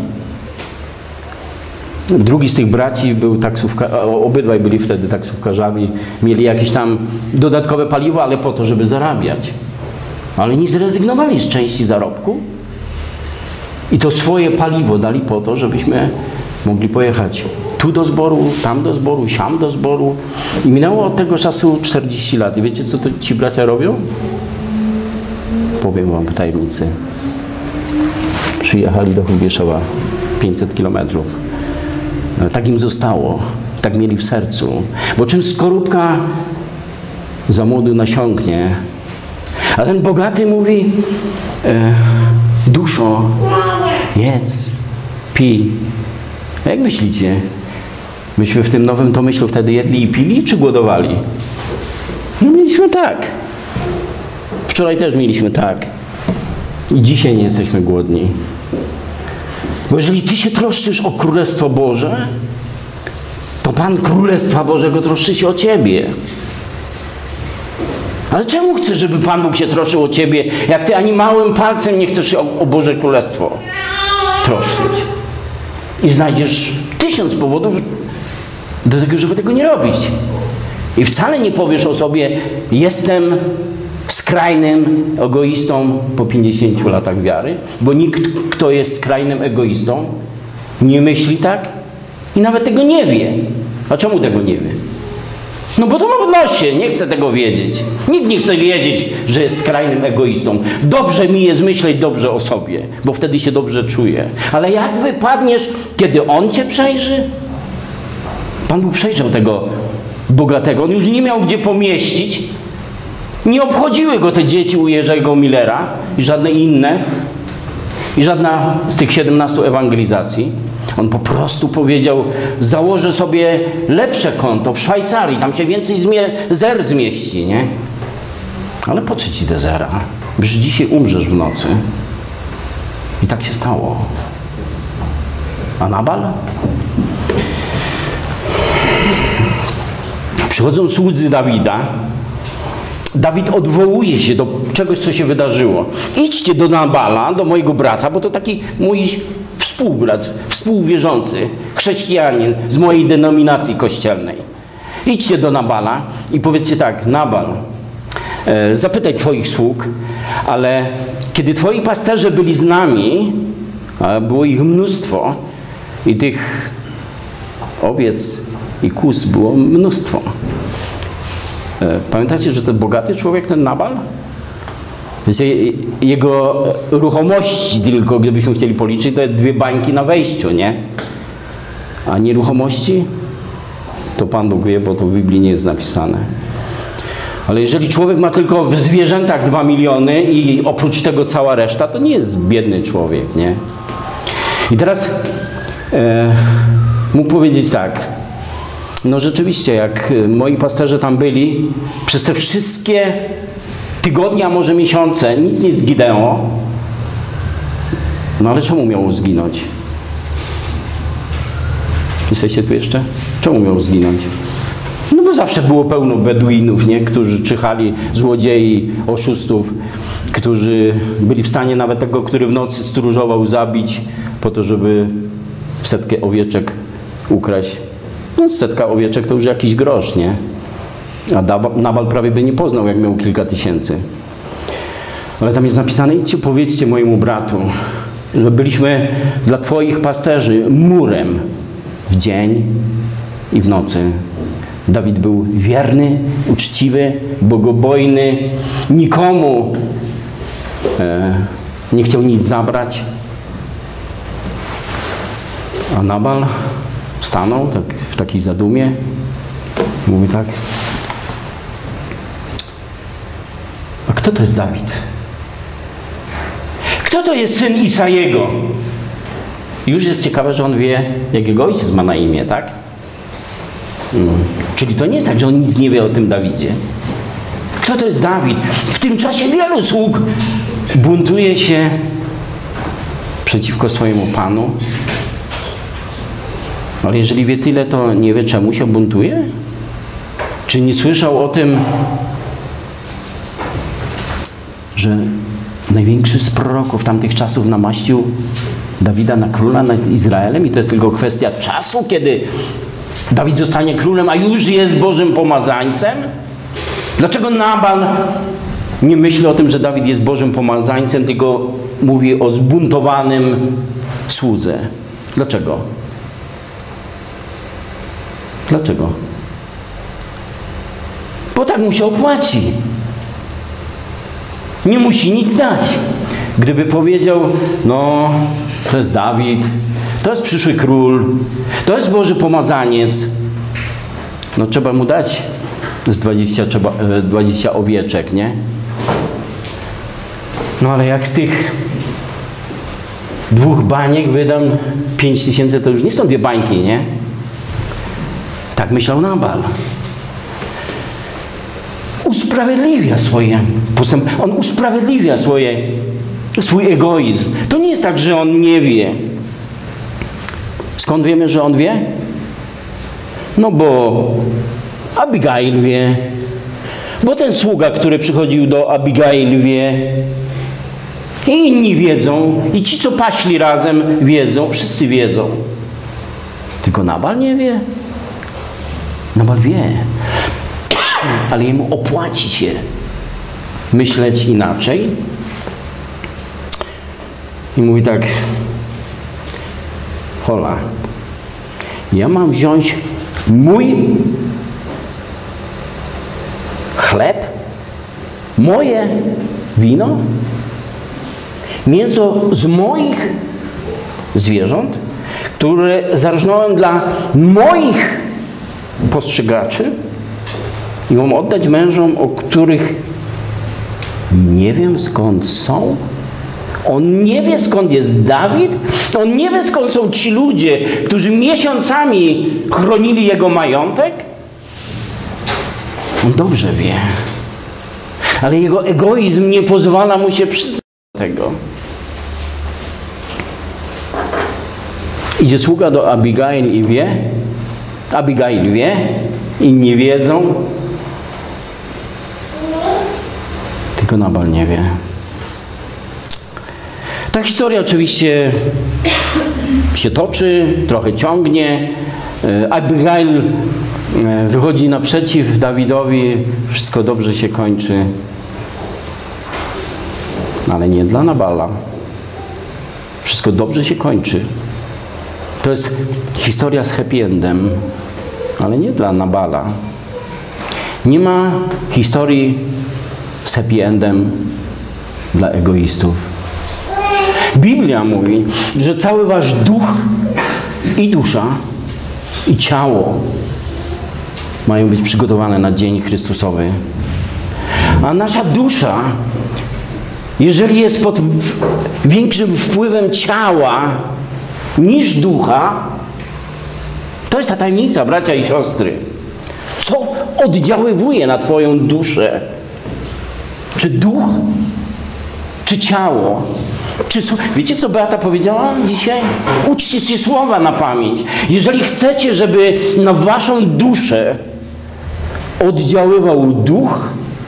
Drugi z tych braci był taksówkarzem, obydwaj byli wtedy taksówkarzami, mieli jakieś tam dodatkowe paliwo, ale po to, żeby zarabiać. Ale nie zrezygnowali z części zarobku i to swoje paliwo dali po to, żebyśmy mogli pojechać tu do zboru, tam do zboru, siam do zboru. I minęło od tego czasu czterdzieści lat. I wiecie, co to ci bracia robią? Powiem wam w tajemnicy. Przyjechali do Hrubieszowa pięćset kilometrów. Tak im zostało. Tak mieli w sercu. Bo czym skorupka za młodu nasiąknie, a ten bogaty mówi: e, duszo, jedz, pij. A jak myślicie? Myśmy w tym Nowym Tomyślu wtedy jedli i pili, czy głodowali? No mieliśmy tak. Wczoraj też mieliśmy tak. I dzisiaj nie jesteśmy głodni. Bo jeżeli ty się troszczysz o Królestwo Boże, to Pan Królestwa Bożego troszczy się o ciebie. Ale czemu chcesz, żeby Pan Bóg się troszczył o ciebie, jak ty ani małym palcem nie chcesz się o, o Boże Królestwo troszczyć? I znajdziesz tysiąc powodów do tego, żeby tego nie robić. I wcale nie powiesz o sobie, jestem skrajnym egoistą po pięćdziesięciu latach wiary, bo nikt, kto jest skrajnym egoistą, nie myśli tak i nawet tego nie wie. A czemu tego nie wie? No bo to ma w nosie, nie chce tego wiedzieć. Nikt nie chce wiedzieć, że jest skrajnym egoistą. Dobrze mi jest myśleć dobrze o sobie, bo wtedy się dobrze czuję. Ale jak wypadniesz, kiedy On cię przejrzy? Pan Bóg przejrzał tego bogatego. On już nie miał gdzie pomieścić. Nie obchodziły go te dzieci u Jerzego Millera i żadne inne. I żadna z tych siedemnastu ewangelizacji. On po prostu powiedział, założę sobie lepsze konto w Szwajcarii, tam się więcej zmie zer zmieści, nie? Ale po co ci te zera? Przecież dzisiaj umrzesz w nocy. I tak się stało. A Nabal? Przychodzą słudzy Dawida. Dawid odwołuje się do czegoś, co się wydarzyło. Idźcie do Nabala, do mojego brata, bo to taki mój współbrat, współwierzący, chrześcijanin z mojej denominacji kościelnej. Idźcie do Nabala i powiedzcie tak, Nabal, e, zapytaj twoich sług, ale kiedy twoi pasterze byli z nami, a było ich mnóstwo i tych owiec i kóz było mnóstwo. E, pamiętacie, że to bogaty człowiek, ten Nabal? Jego ruchomości tylko, gdybyśmy chcieli policzyć, to dwie bańki na wejściu, nie? A nieruchomości? To Pan Bóg wie, bo to w Biblii nie jest napisane. Ale jeżeli człowiek ma tylko w zwierzętach dwa miliony i oprócz tego cała reszta, to nie jest biedny człowiek, nie? I teraz e, mógł powiedzieć tak. No rzeczywiście, jak moi pasterze tam byli, przez te wszystkie tygodnie, a może miesiące, nic nie zginęło. No ale czemu miało zginąć? Jesteście tu jeszcze? Czemu miało zginąć? No bo zawsze było pełno Beduinów, nie? Którzy czyhali, złodziei, oszustów, którzy byli w stanie nawet tego, który w nocy stróżował, zabić po to, żeby setkę owieczek ukraść. No setka owieczek to już jakiś grosz, nie? A Nabal prawie by nie poznał, jak miał kilka tysięcy. Ale tam jest napisane, idźcie, powiedzcie mojemu bratu, że byliśmy dla twoich pasterzy murem w dzień i w nocy. Dawid był wierny, uczciwy, bogobojny, nikomu e, nie chciał nic zabrać. A Nabal stanął tak, w takiej zadumie, mówi tak. A kto to jest Dawid? Kto to jest syn Isajego? Już jest ciekawe, że on wie, jak jego ojciec ma na imię, tak? Hmm. Czyli to nie jest tak, że on nic nie wie o tym Dawidzie. Kto to jest Dawid? W tym czasie wielu sług buntuje się przeciwko swojemu Panu. Ale jeżeli wie tyle, to nie wie, czemu się buntuje? Czy nie słyszał o tym, że największy z proroków tamtych czasów namaścił Dawida na króla nad Izraelem i to jest tylko kwestia czasu, kiedy Dawid zostanie królem, a już jest Bożym pomazańcem? Dlaczego Nabal nie myśli o tym, że Dawid jest Bożym pomazańcem, tylko mówi o zbuntowanym słudze? Dlaczego? Dlaczego? Bo tak mu się opłaci. Nie musi nic dać. Gdyby powiedział, no, to jest Dawid, to jest przyszły król, to jest Boży pomazaniec, no trzeba mu dać z dwudziestu, trzeba, dwudziestu owieczek, nie? No ale jak z tych dwóch baniek wydam pięć tysięcy, to już nie są dwie bańki, nie? Tak myślał Nabal. Usprawiedliwia swoje postęp. On usprawiedliwia swoje, swój egoizm. To nie jest tak, że on nie wie. Skąd wiemy, że on wie? No bo Abigail wie. Bo ten sługa, który przychodził do Abigail wie. I inni wiedzą. I ci, co paśli razem, wiedzą. Wszyscy wiedzą. Tylko Nabal nie wie. Nabal wie. ale jemu opłaci się myśleć inaczej. I mówi tak: hola, ja mam wziąć mój chleb, moje wino, mięso z moich zwierząt, które zarżnąłem dla moich postrzegaczy, i mam oddać mężom, o których nie wiem skąd są. On nie wie skąd jest Dawid, on nie wie skąd są ci ludzie, którzy miesiącami chronili jego majątek. On dobrze wie, ale jego egoizm nie pozwala mu się przyznać do tego. Idzie sługa do Abigail i wie, Abigail wie, inni wiedzą, tylko Nabal nie wie. Ta historia oczywiście się toczy, trochę ciągnie. Abigail wychodzi naprzeciw Dawidowi, wszystko dobrze się kończy, ale nie dla Nabala. Wszystko dobrze się kończy. To jest historia z happy endem, ale nie dla Nabala. Nie ma historii z happy endem dla egoistów. Biblia mówi, że cały wasz duch i dusza i ciało mają być przygotowane na dzień Chrystusowy. A nasza dusza, jeżeli jest pod większym wpływem ciała niż ducha, to jest ta tajemnica, bracia i siostry. Co oddziaływuje na twoją duszę? Czy duch? Czy ciało? Czy, wiecie, co Beata powiedziała dzisiaj? Uczcie się słowa na pamięć. Jeżeli chcecie, żeby na waszą duszę oddziaływał duch,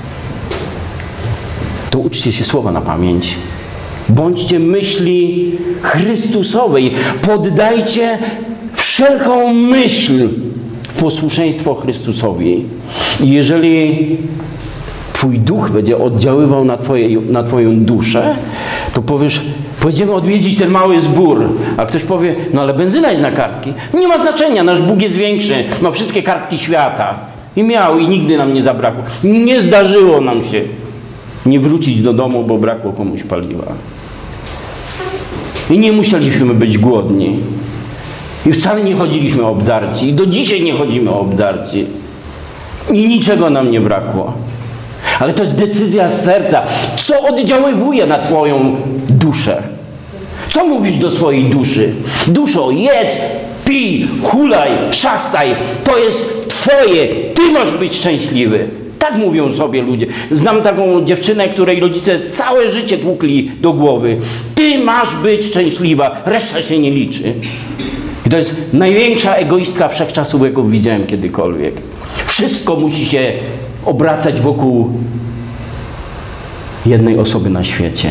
to uczcie się słowa na pamięć. Bądźcie myśli Chrystusowej. Poddajcie wszelką myśl w posłuszeństwo Chrystusowi. I jeżeli twój duch będzie oddziaływał na, twoje, na twoją duszę, to powiesz, pojedziemy odwiedzić ten mały zbór. A ktoś powie, no ale benzyna jest na kartki. Nie ma znaczenia, nasz Bóg jest większy, ma wszystkie kartki świata. I miał, i nigdy nam nie zabrakło. Nie zdarzyło nam się nie wrócić do domu, bo brakło komuś paliwa. I nie musieliśmy być głodni. I wcale nie chodziliśmy obdarci. I do dzisiaj nie chodzimy obdarci. I niczego nam nie brakło. Ale to jest decyzja z serca. Co oddziaływuje na twoją duszę? Co mówisz do swojej duszy? Duszo, jedz, pij, hulaj, szastaj. To jest twoje. Ty masz być szczęśliwy. Tak mówią sobie ludzie. Znam taką dziewczynę, której rodzice całe życie tłukli do głowy. Ty masz być szczęśliwa. Reszta się nie liczy. I to jest największa egoistka wszechczasów, jaką widziałem kiedykolwiek. Wszystko musi się obracać wokół jednej osoby na świecie.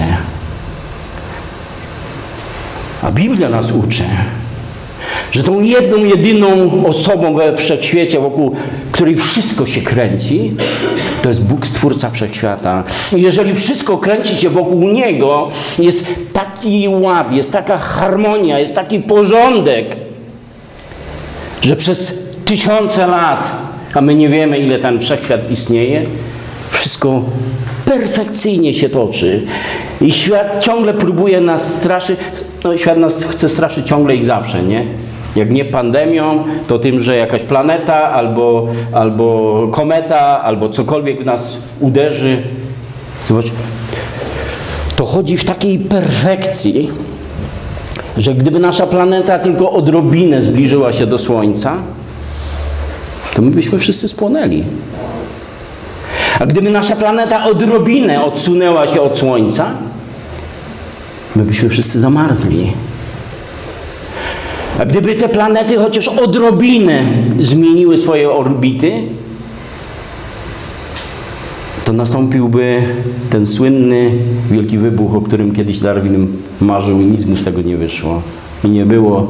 A Biblia nas uczy, że tą jedną, jedyną osobą we wszechświecie, wokół której wszystko się kręci, to jest Bóg, Stwórca wszechświata. I jeżeli wszystko kręci się wokół Niego, jest taki ład, jest taka harmonia, jest taki porządek, że przez tysiące lat, a my nie wiemy, ile ten wszechświat istnieje, wszystko perfekcyjnie się toczy. I świat ciągle próbuje nas straszyć. No, świat nas chce straszyć ciągle i zawsze, nie? Jak nie pandemią, to tym, że jakaś planeta, albo, albo kometa, albo cokolwiek nas uderzy. Zobacz, to chodzi w takiej perfekcji, że gdyby nasza planeta tylko odrobinę zbliżyła się do Słońca, to my byśmy wszyscy spłonęli. A gdyby nasza planeta odrobinę odsunęła się od Słońca, my byśmy wszyscy zamarzli. A gdyby te planety chociaż odrobinę zmieniły swoje orbity, to nastąpiłby ten słynny wielki wybuch, o którym kiedyś Darwin marzył i nic mu z tego nie wyszło. I nie było,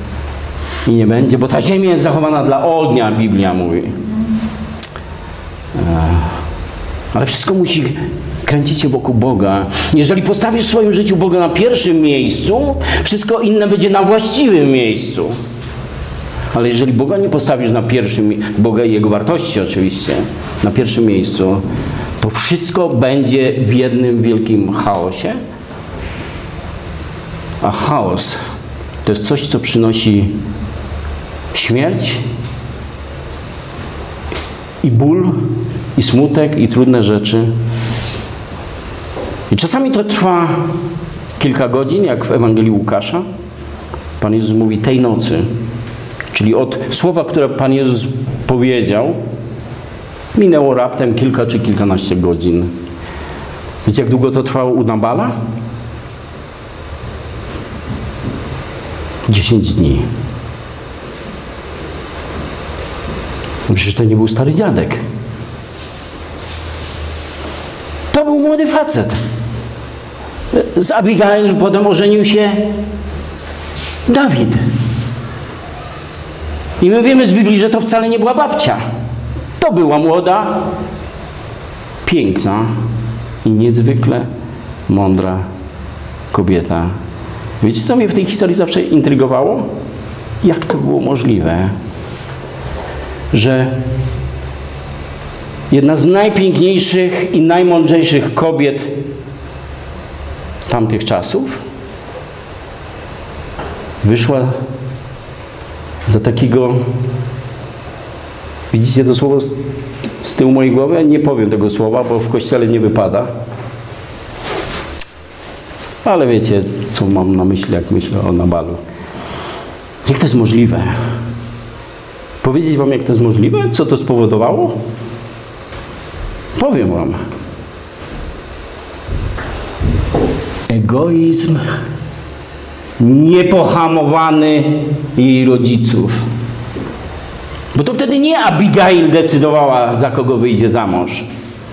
i nie będzie, bo ta ziemia jest zachowana dla ognia, Biblia mówi. Ale wszystko musi kręcić się wokół Boga. Jeżeli postawisz w swoim życiu Boga na pierwszym miejscu, wszystko inne będzie na właściwym miejscu. Ale jeżeli Boga nie postawisz na pierwszym, Boga i Jego wartości oczywiście, na pierwszym miejscu, to wszystko będzie w jednym wielkim chaosie. A chaos to jest coś, co przynosi śmierć i ból, i smutek, i trudne rzeczy. I czasami to trwa kilka godzin, jak w Ewangelii Łukasza. Pan Jezus mówi tej nocy, czyli od słowa, które Pan Jezus powiedział, minęło raptem kilka czy kilkanaście godzin. Wiecie, jak długo to trwało u Nabala? Dziesięć dni. No przecież to nie był stary dziadek. To był młody facet. Z Abigail potem ożenił się Dawid. I my wiemy z Biblii, że to wcale nie była babcia. To była młoda, piękna i niezwykle mądra kobieta. Wiecie, co mnie w tej historii zawsze intrygowało? Jak to było możliwe, że jedna z najpiękniejszych i najmądrzejszych kobiet tamtych czasów wyszła za takiego, widzicie to słowo z, z tyłu mojej głowy? Nie powiem tego słowa, bo w kościele nie wypada. Ale wiecie, co mam na myśli, jak myślę o Nabalu. Jak to jest możliwe? Powiedzieć wam, jak to jest możliwe? Co to spowodowało? Powiem wam. Egoizm niepohamowany jej rodziców. Bo to wtedy nie Abigail decydowała, za kogo wyjdzie za mąż.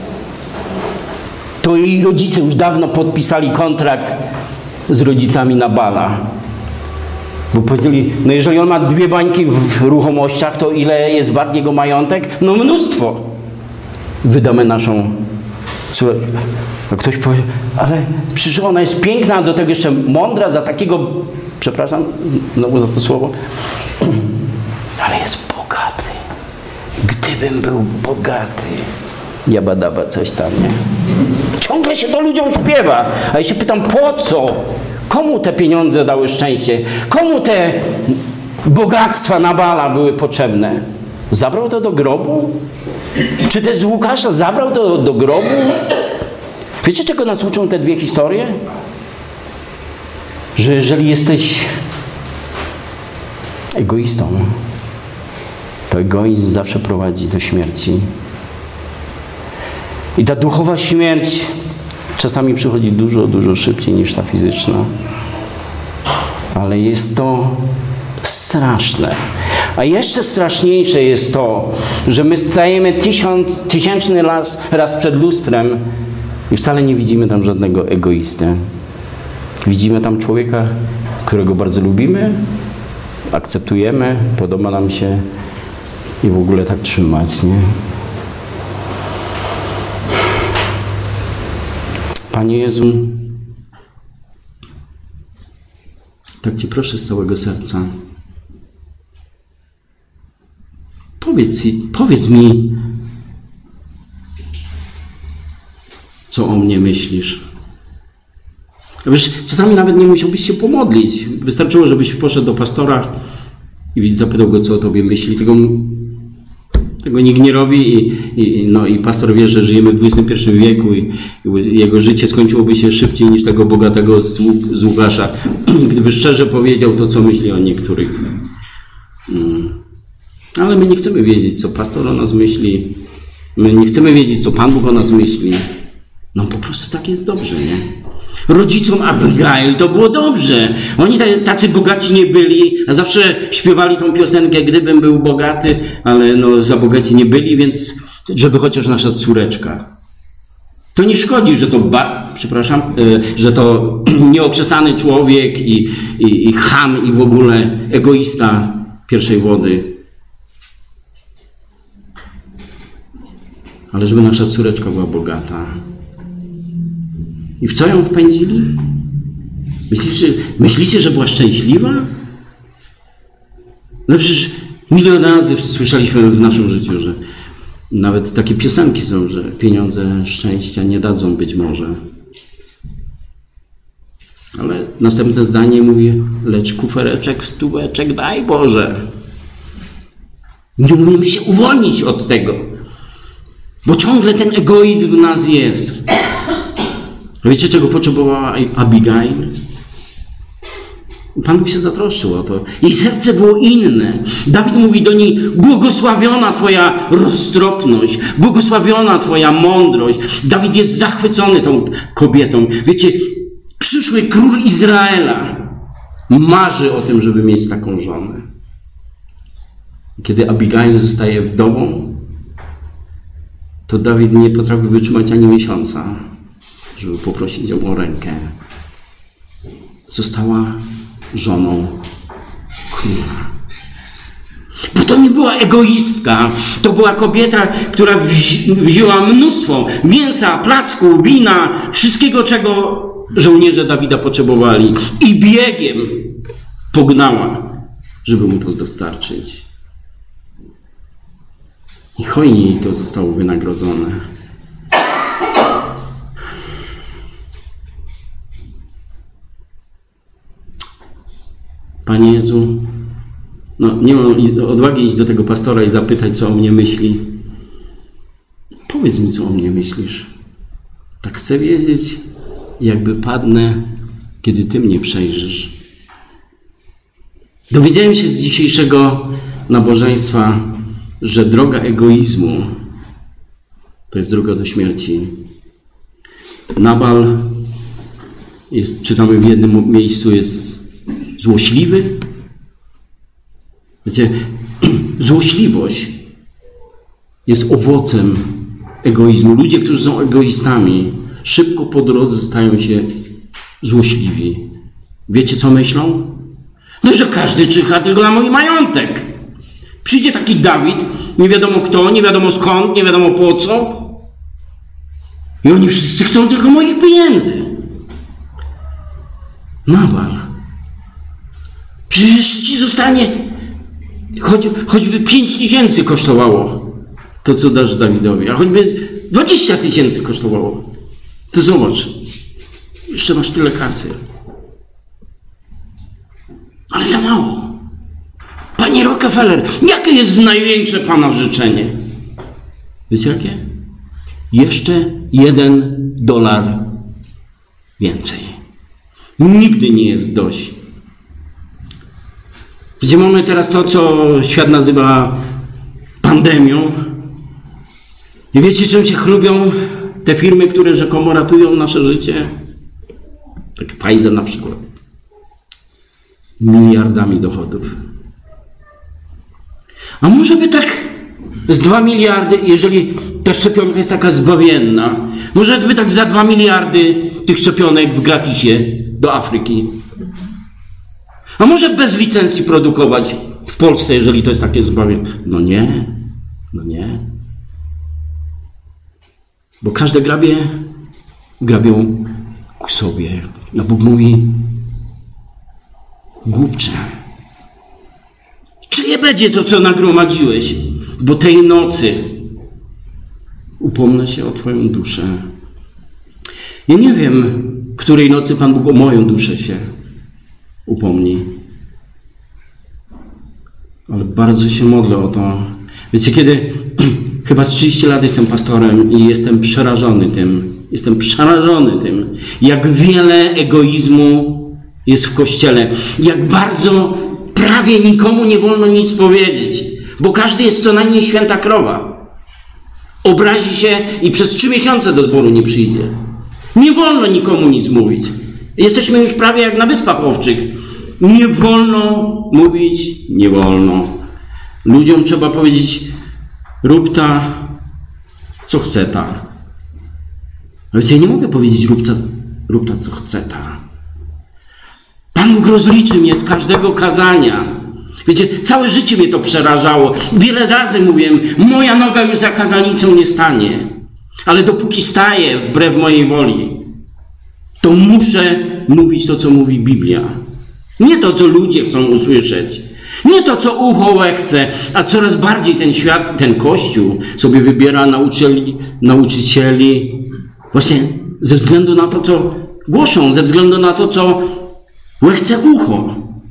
To jej rodzice już dawno podpisali kontrakt z rodzicami Nabala. Bo powiedzieli, no jeżeli on ma dwie bańki w ruchomościach, to ile jest wart jego majątek? No mnóstwo. Wydamy naszą córkę. A ktoś powie, ale przecież ona jest piękna, a do tego jeszcze mądra, za takiego, przepraszam, znowu za to słowo, ale jest bogaty. Gdybym był bogaty. Jabadaba, coś tam, nie? Ciągle się to ludziom śpiewa. A ja się pytam, po co? Komu te pieniądze dały szczęście? Komu te bogactwa Nabala były potrzebne? Zabrał to do grobu? Czy też z Łukasza zabrał to do grobu? Wiecie, czego nas uczą te dwie historie? Że jeżeli jesteś egoistą, to egoizm zawsze prowadzi do śmierci. I ta duchowa śmierć czasami przychodzi dużo, dużo szybciej niż ta fizyczna. Ale jest to straszne. A jeszcze straszniejsze jest to, że my stajemy tysiąc, tysięczny raz, raz przed lustrem i wcale nie widzimy tam żadnego egoisty. Widzimy tam człowieka, którego bardzo lubimy, akceptujemy, podoba nam się i w ogóle tak trzymać, nie? Panie Jezu, tak Cię proszę z całego serca. Powiedz, powiedz mi, co o mnie myślisz. Wiesz, czasami nawet nie musiałbyś się pomodlić. Wystarczyło, żebyś poszedł do pastora i zapytał go, co o tobie myśli. Tego, tego nikt nie robi i, i, no, i pastor wie, że żyjemy w dwudziestym pierwszym wieku i, i jego życie skończyłoby się szybciej niż tego bogatego z, z Łukasza, gdyby szczerze powiedział to, co myśli o niektórych. Hmm. Ale my nie chcemy wiedzieć, co pastor o nas myśli. My nie chcemy wiedzieć, co Pan Bóg o nas myśli. No po prostu tak jest dobrze, nie? Rodzicom Abigail to było dobrze. Oni tacy bogaci nie byli, a zawsze śpiewali tą piosenkę, gdybym był bogaty, ale no za bogaci nie byli, więc żeby chociaż nasza córeczka. To nie szkodzi, że to, ba, przepraszam, że to nieokrzesany człowiek i, i, i cham i w ogóle egoista pierwszej wody. ale żeby nasza córeczka była bogata. I w co ją wpędzili? Myślicie, myślicie, że była szczęśliwa? No przecież milion razy słyszeliśmy w naszym życiu, że nawet takie piosenki są, że pieniądze szczęścia nie dadzą być może. Ale następne zdanie mówi, lecz kufereczek, stóweczek, daj Boże. Nie umiemy się uwolnić od tego, bo ciągle ten egoizm w nas jest. Wiecie, czego potrzebowała Abigail? Pan Bóg się zatroszczył o to. Jej serce było inne. Dawid mówi do niej, błogosławiona Twoja roztropność, błogosławiona Twoja mądrość. Dawid jest zachwycony tą kobietą. Wiecie, przyszły król Izraela marzy o tym, żeby mieć taką żonę. Kiedy Abigail zostaje wdową, to Dawid nie potrafi wytrzymać ani miesiąca, żeby poprosić ją o rękę. Została żoną króla. Bo to nie była egoistka, to była kobieta, która wzi wzięła mnóstwo mięsa, placków, wina, wszystkiego, czego żołnierze Dawida potrzebowali i biegiem pognała, żeby mu to dostarczyć. I hojnie jej to zostało wynagrodzone. Panie Jezu, no nie mam odwagi iść do tego pastora i zapytać, co o mnie myśli. Powiedz mi, co o mnie myślisz. Tak chcę wiedzieć, jakby padnę, kiedy Ty mnie przejrzysz. Dowiedziałem się z dzisiejszego nabożeństwa, że droga egoizmu to jest droga do śmierci. Nabal, jest, czytamy w jednym miejscu, jest złośliwy. Wiecie, złośliwość jest owocem egoizmu. Ludzie, którzy są egoistami, szybko po drodze stają się złośliwi. Wiecie, co myślą? No, że każdy czyha tylko na mój majątek. Przyjdzie taki Dawid, nie wiadomo kto, nie wiadomo skąd, nie wiadomo po co. I oni wszyscy chcą tylko moich pieniędzy. Nabal. Przecież ci zostanie, choć, choćby pięć tysięcy kosztowało to, co dasz Dawidowi, a choćby dwadzieścia tysięcy kosztowało. To zobacz, jeszcze masz tyle kasy. Ale za mało. Panie Rockefeller, jakie jest największe Pana życzenie? Wiecie jakie? Jeszcze jeden dolar więcej. Nigdy nie jest dość. Gdzie mamy teraz to, co świat nazywa pandemią. I wiecie, czym się chlubią te firmy, które rzekomo ratują nasze życie? Tak Pfizer na przykład. Miliardami dochodów. A może by tak z dwa miliardy, jeżeli ta szczepionka jest taka zbawienna, może by tak za dwa miliardy tych szczepionek w gratisie do Afryki. A może bez licencji produkować w Polsce, jeżeli to jest takie zbawienne? No nie, no nie. Bo każde grabie grabią ku sobie. No Bóg mówi, głupcze, czyje będzie to, co nagromadziłeś? Bo tej nocy upomnę się o Twoją duszę. Ja nie wiem, której nocy Pan Bóg o moją duszę się upomni. Ale bardzo się modlę o to. Wiecie, kiedy chyba z trzydziestu lat jestem pastorem i jestem przerażony tym, jestem przerażony tym, jak wiele egoizmu jest w Kościele. Jak bardzo prawie nikomu nie wolno nic powiedzieć, bo każdy jest co najmniej święta krowa. Obrazi się i przez trzy miesiące do zboru nie przyjdzie. Nie wolno nikomu nic mówić. Jesteśmy już prawie jak na Wyspach Owczych. Nie wolno mówić, nie wolno. Ludziom trzeba powiedzieć, rób ta, co chce ta. Ale ja nie mogę powiedzieć, rób ta, rób ta, co chce ta. Pan Bóg rozliczy mnie z każdego kazania. Wiecie, całe życie mnie to przerażało. Wiele razy mówiłem, moja noga już za kazanicą nie stanie. Ale dopóki staję wbrew mojej woli, to muszę mówić to, co mówi Biblia. Nie to, co ludzie chcą usłyszeć. Nie to, co ucho łechce, a coraz bardziej ten świat, ten Kościół sobie wybiera nauczycieli, nauczycieli właśnie ze względu na to, co głoszą, ze względu na to, co łechce ucho.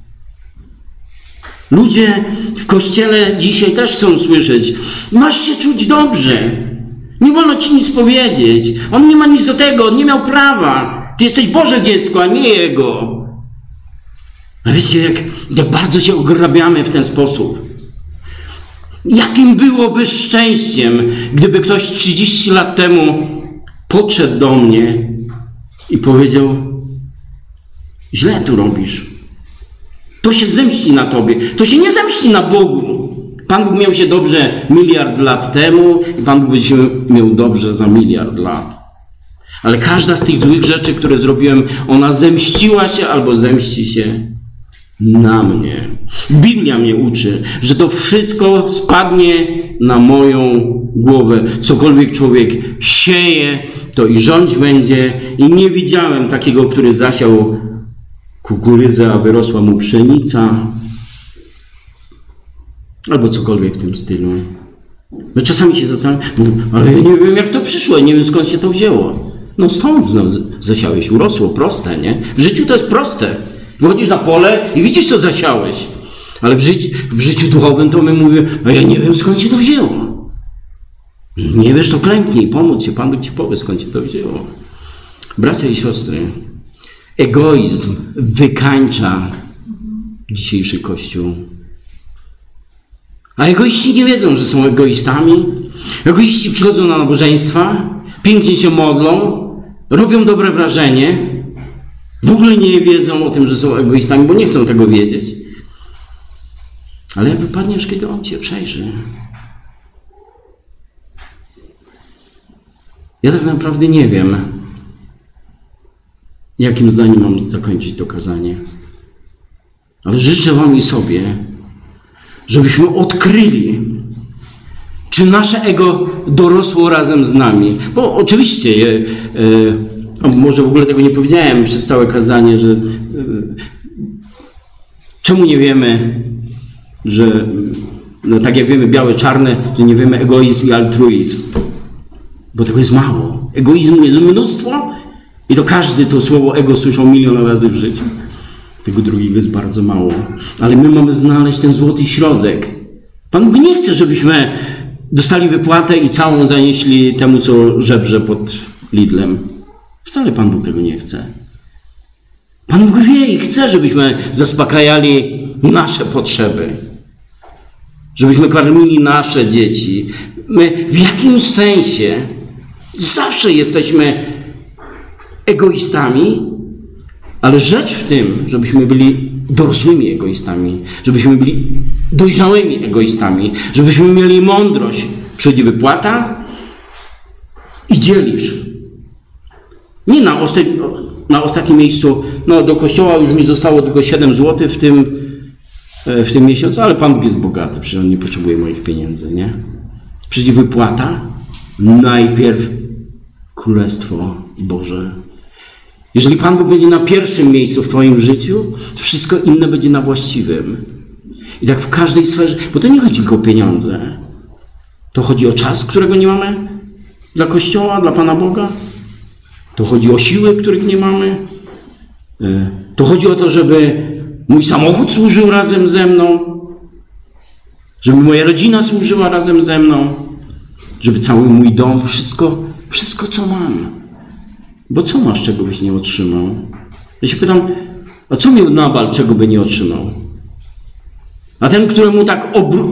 Ludzie w Kościele dzisiaj też chcą słyszeć, masz się czuć dobrze. Nie wolno ci nic powiedzieć. On nie ma nic do tego, on nie miał prawa. Ty jesteś Boże dziecko, a nie Jego. A wiecie, jak, jak bardzo się ograbiamy w ten sposób. Jakim byłoby szczęściem, gdyby ktoś trzydzieści lat temu podszedł do mnie i powiedział, źle tu robisz. To się zemści na tobie. To się nie zemści na Bogu. Pan Bóg miał się dobrze miliard lat temu i Pan Bóg by się miał dobrze za miliard lat. Ale każda z tych złych rzeczy, które zrobiłem, ona zemściła się albo zemści się na mnie. Biblia mnie uczy, że to wszystko spadnie na moją głowę. Cokolwiek człowiek sieje, to i rządź będzie. I nie widziałem takiego, który zasiał kukurydzę, a wyrosła mu pszenica. Albo cokolwiek w tym stylu. No czasami się zastanawiam, ale ja nie wiem, jak to przyszło, nie wiem, skąd się to wzięło. No stąd, no, zasiałeś, urosło, proste, nie? W życiu to jest proste. Wychodzisz na pole i widzisz, co zasiałeś. Ale w życiu, w życiu duchowym to my mówimy, a ja nie wiem, skąd się to wzięło. Nie wiesz, to klęknij, pomóż się, Pan Bóg ci powie, skąd się to wzięło. Bracia i siostry, egoizm wykańcza dzisiejszy Kościół. A egoiści nie wiedzą, że są egoistami. Egoiści przychodzą na nabożeństwa, pięknie się modlą, robią dobre wrażenie. W ogóle nie wiedzą o tym, że są egoistami, bo nie chcą tego wiedzieć. Ale jak wypadniesz, kiedy On cię przejrzy. Ja tak naprawdę nie wiem, jakim zdaniem mam zakończyć to kazanie. Ale życzę wam i sobie, żebyśmy odkryli, czy nasze ego dorosło razem z nami. Bo oczywiście, je, e, może w ogóle tego nie powiedziałem przez całe kazanie, że e, czemu nie wiemy, że no tak jak wiemy białe, czarne, że nie wiemy egoizm i altruizm. Bo tego jest mało. Egoizmu jest mnóstwo i to każdy to słowo ego słyszał milion razy w życiu. Tego drugiego jest bardzo mało. Ale my mamy znaleźć ten złoty środek. Pan Bóg nie chce, żebyśmy dostali wypłatę i całą zanieśli temu, co żebrze pod Lidlem. Wcale Pan Bóg tego nie chce. Pan Bóg wie i chce, żebyśmy zaspokajali nasze potrzeby. Żebyśmy karmili nasze dzieci. My w jakimś sensie zawsze jesteśmy egoistami, ale rzecz w tym, żebyśmy byli dorosłymi egoistami, żebyśmy byli dojrzałymi egoistami, żebyśmy mieli mądrość. Przychodzi wypłata i dzielisz. Nie na, osta na ostatnim miejscu, no do kościoła już mi zostało tylko siedem złotych w tym, w tym miesiącu, ale Pan Bóg jest bogaty, przecież On nie potrzebuje moich pieniędzy, nie? Przychodzi wypłata, najpierw Królestwo Boże. Jeżeli Pan Bóg będzie na pierwszym miejscu w twoim życiu, wszystko inne będzie na właściwym. I tak w każdej sferze, bo to nie chodzi tylko o pieniądze. To chodzi o czas, którego nie mamy dla Kościoła, dla Pana Boga. To chodzi o siły, których nie mamy. To chodzi o to, żeby mój samochód służył razem ze mną. Żeby moja rodzina służyła razem ze mną. Żeby cały mój dom, wszystko, wszystko co mam. Bo co masz, czego byś nie otrzymał? Ja się pytam, a co miał Nabal, czego by nie otrzymał? A ten, któremu tak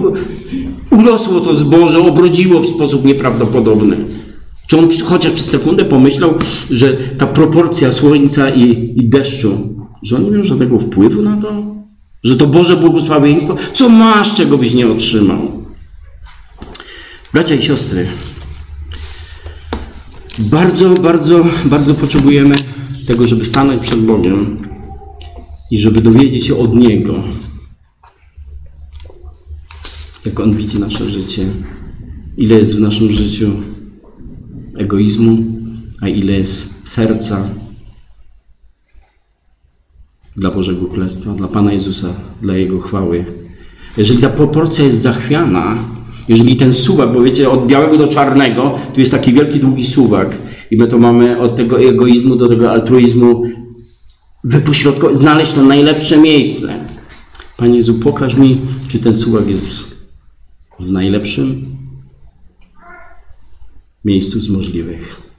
urosło to zboże, obrodziło w sposób nieprawdopodobny. Czy on chociaż przez sekundę pomyślał, że ta proporcja słońca i, i deszczu, że on nie miał żadnego wpływu na to? Że to Boże błogosławieństwo? Co masz, czego byś nie otrzymał? Bracia i siostry, bardzo, bardzo, bardzo potrzebujemy tego, żeby stanąć przed Bogiem i żeby dowiedzieć się od Niego, jak On widzi nasze życie. Ile jest w naszym życiu egoizmu, a ile jest serca dla Bożego Królestwa, dla Pana Jezusa, dla Jego chwały. Jeżeli ta proporcja jest zachwiana, jeżeli ten suwak, bo wiecie, od białego do czarnego, tu jest taki wielki, długi suwak i my to mamy od tego egoizmu do tego altruizmu wypośrodkować, znaleźć to najlepsze miejsce. Panie Jezu, pokaż mi, czy ten suwak jest w najlepszym miejscu z możliwych.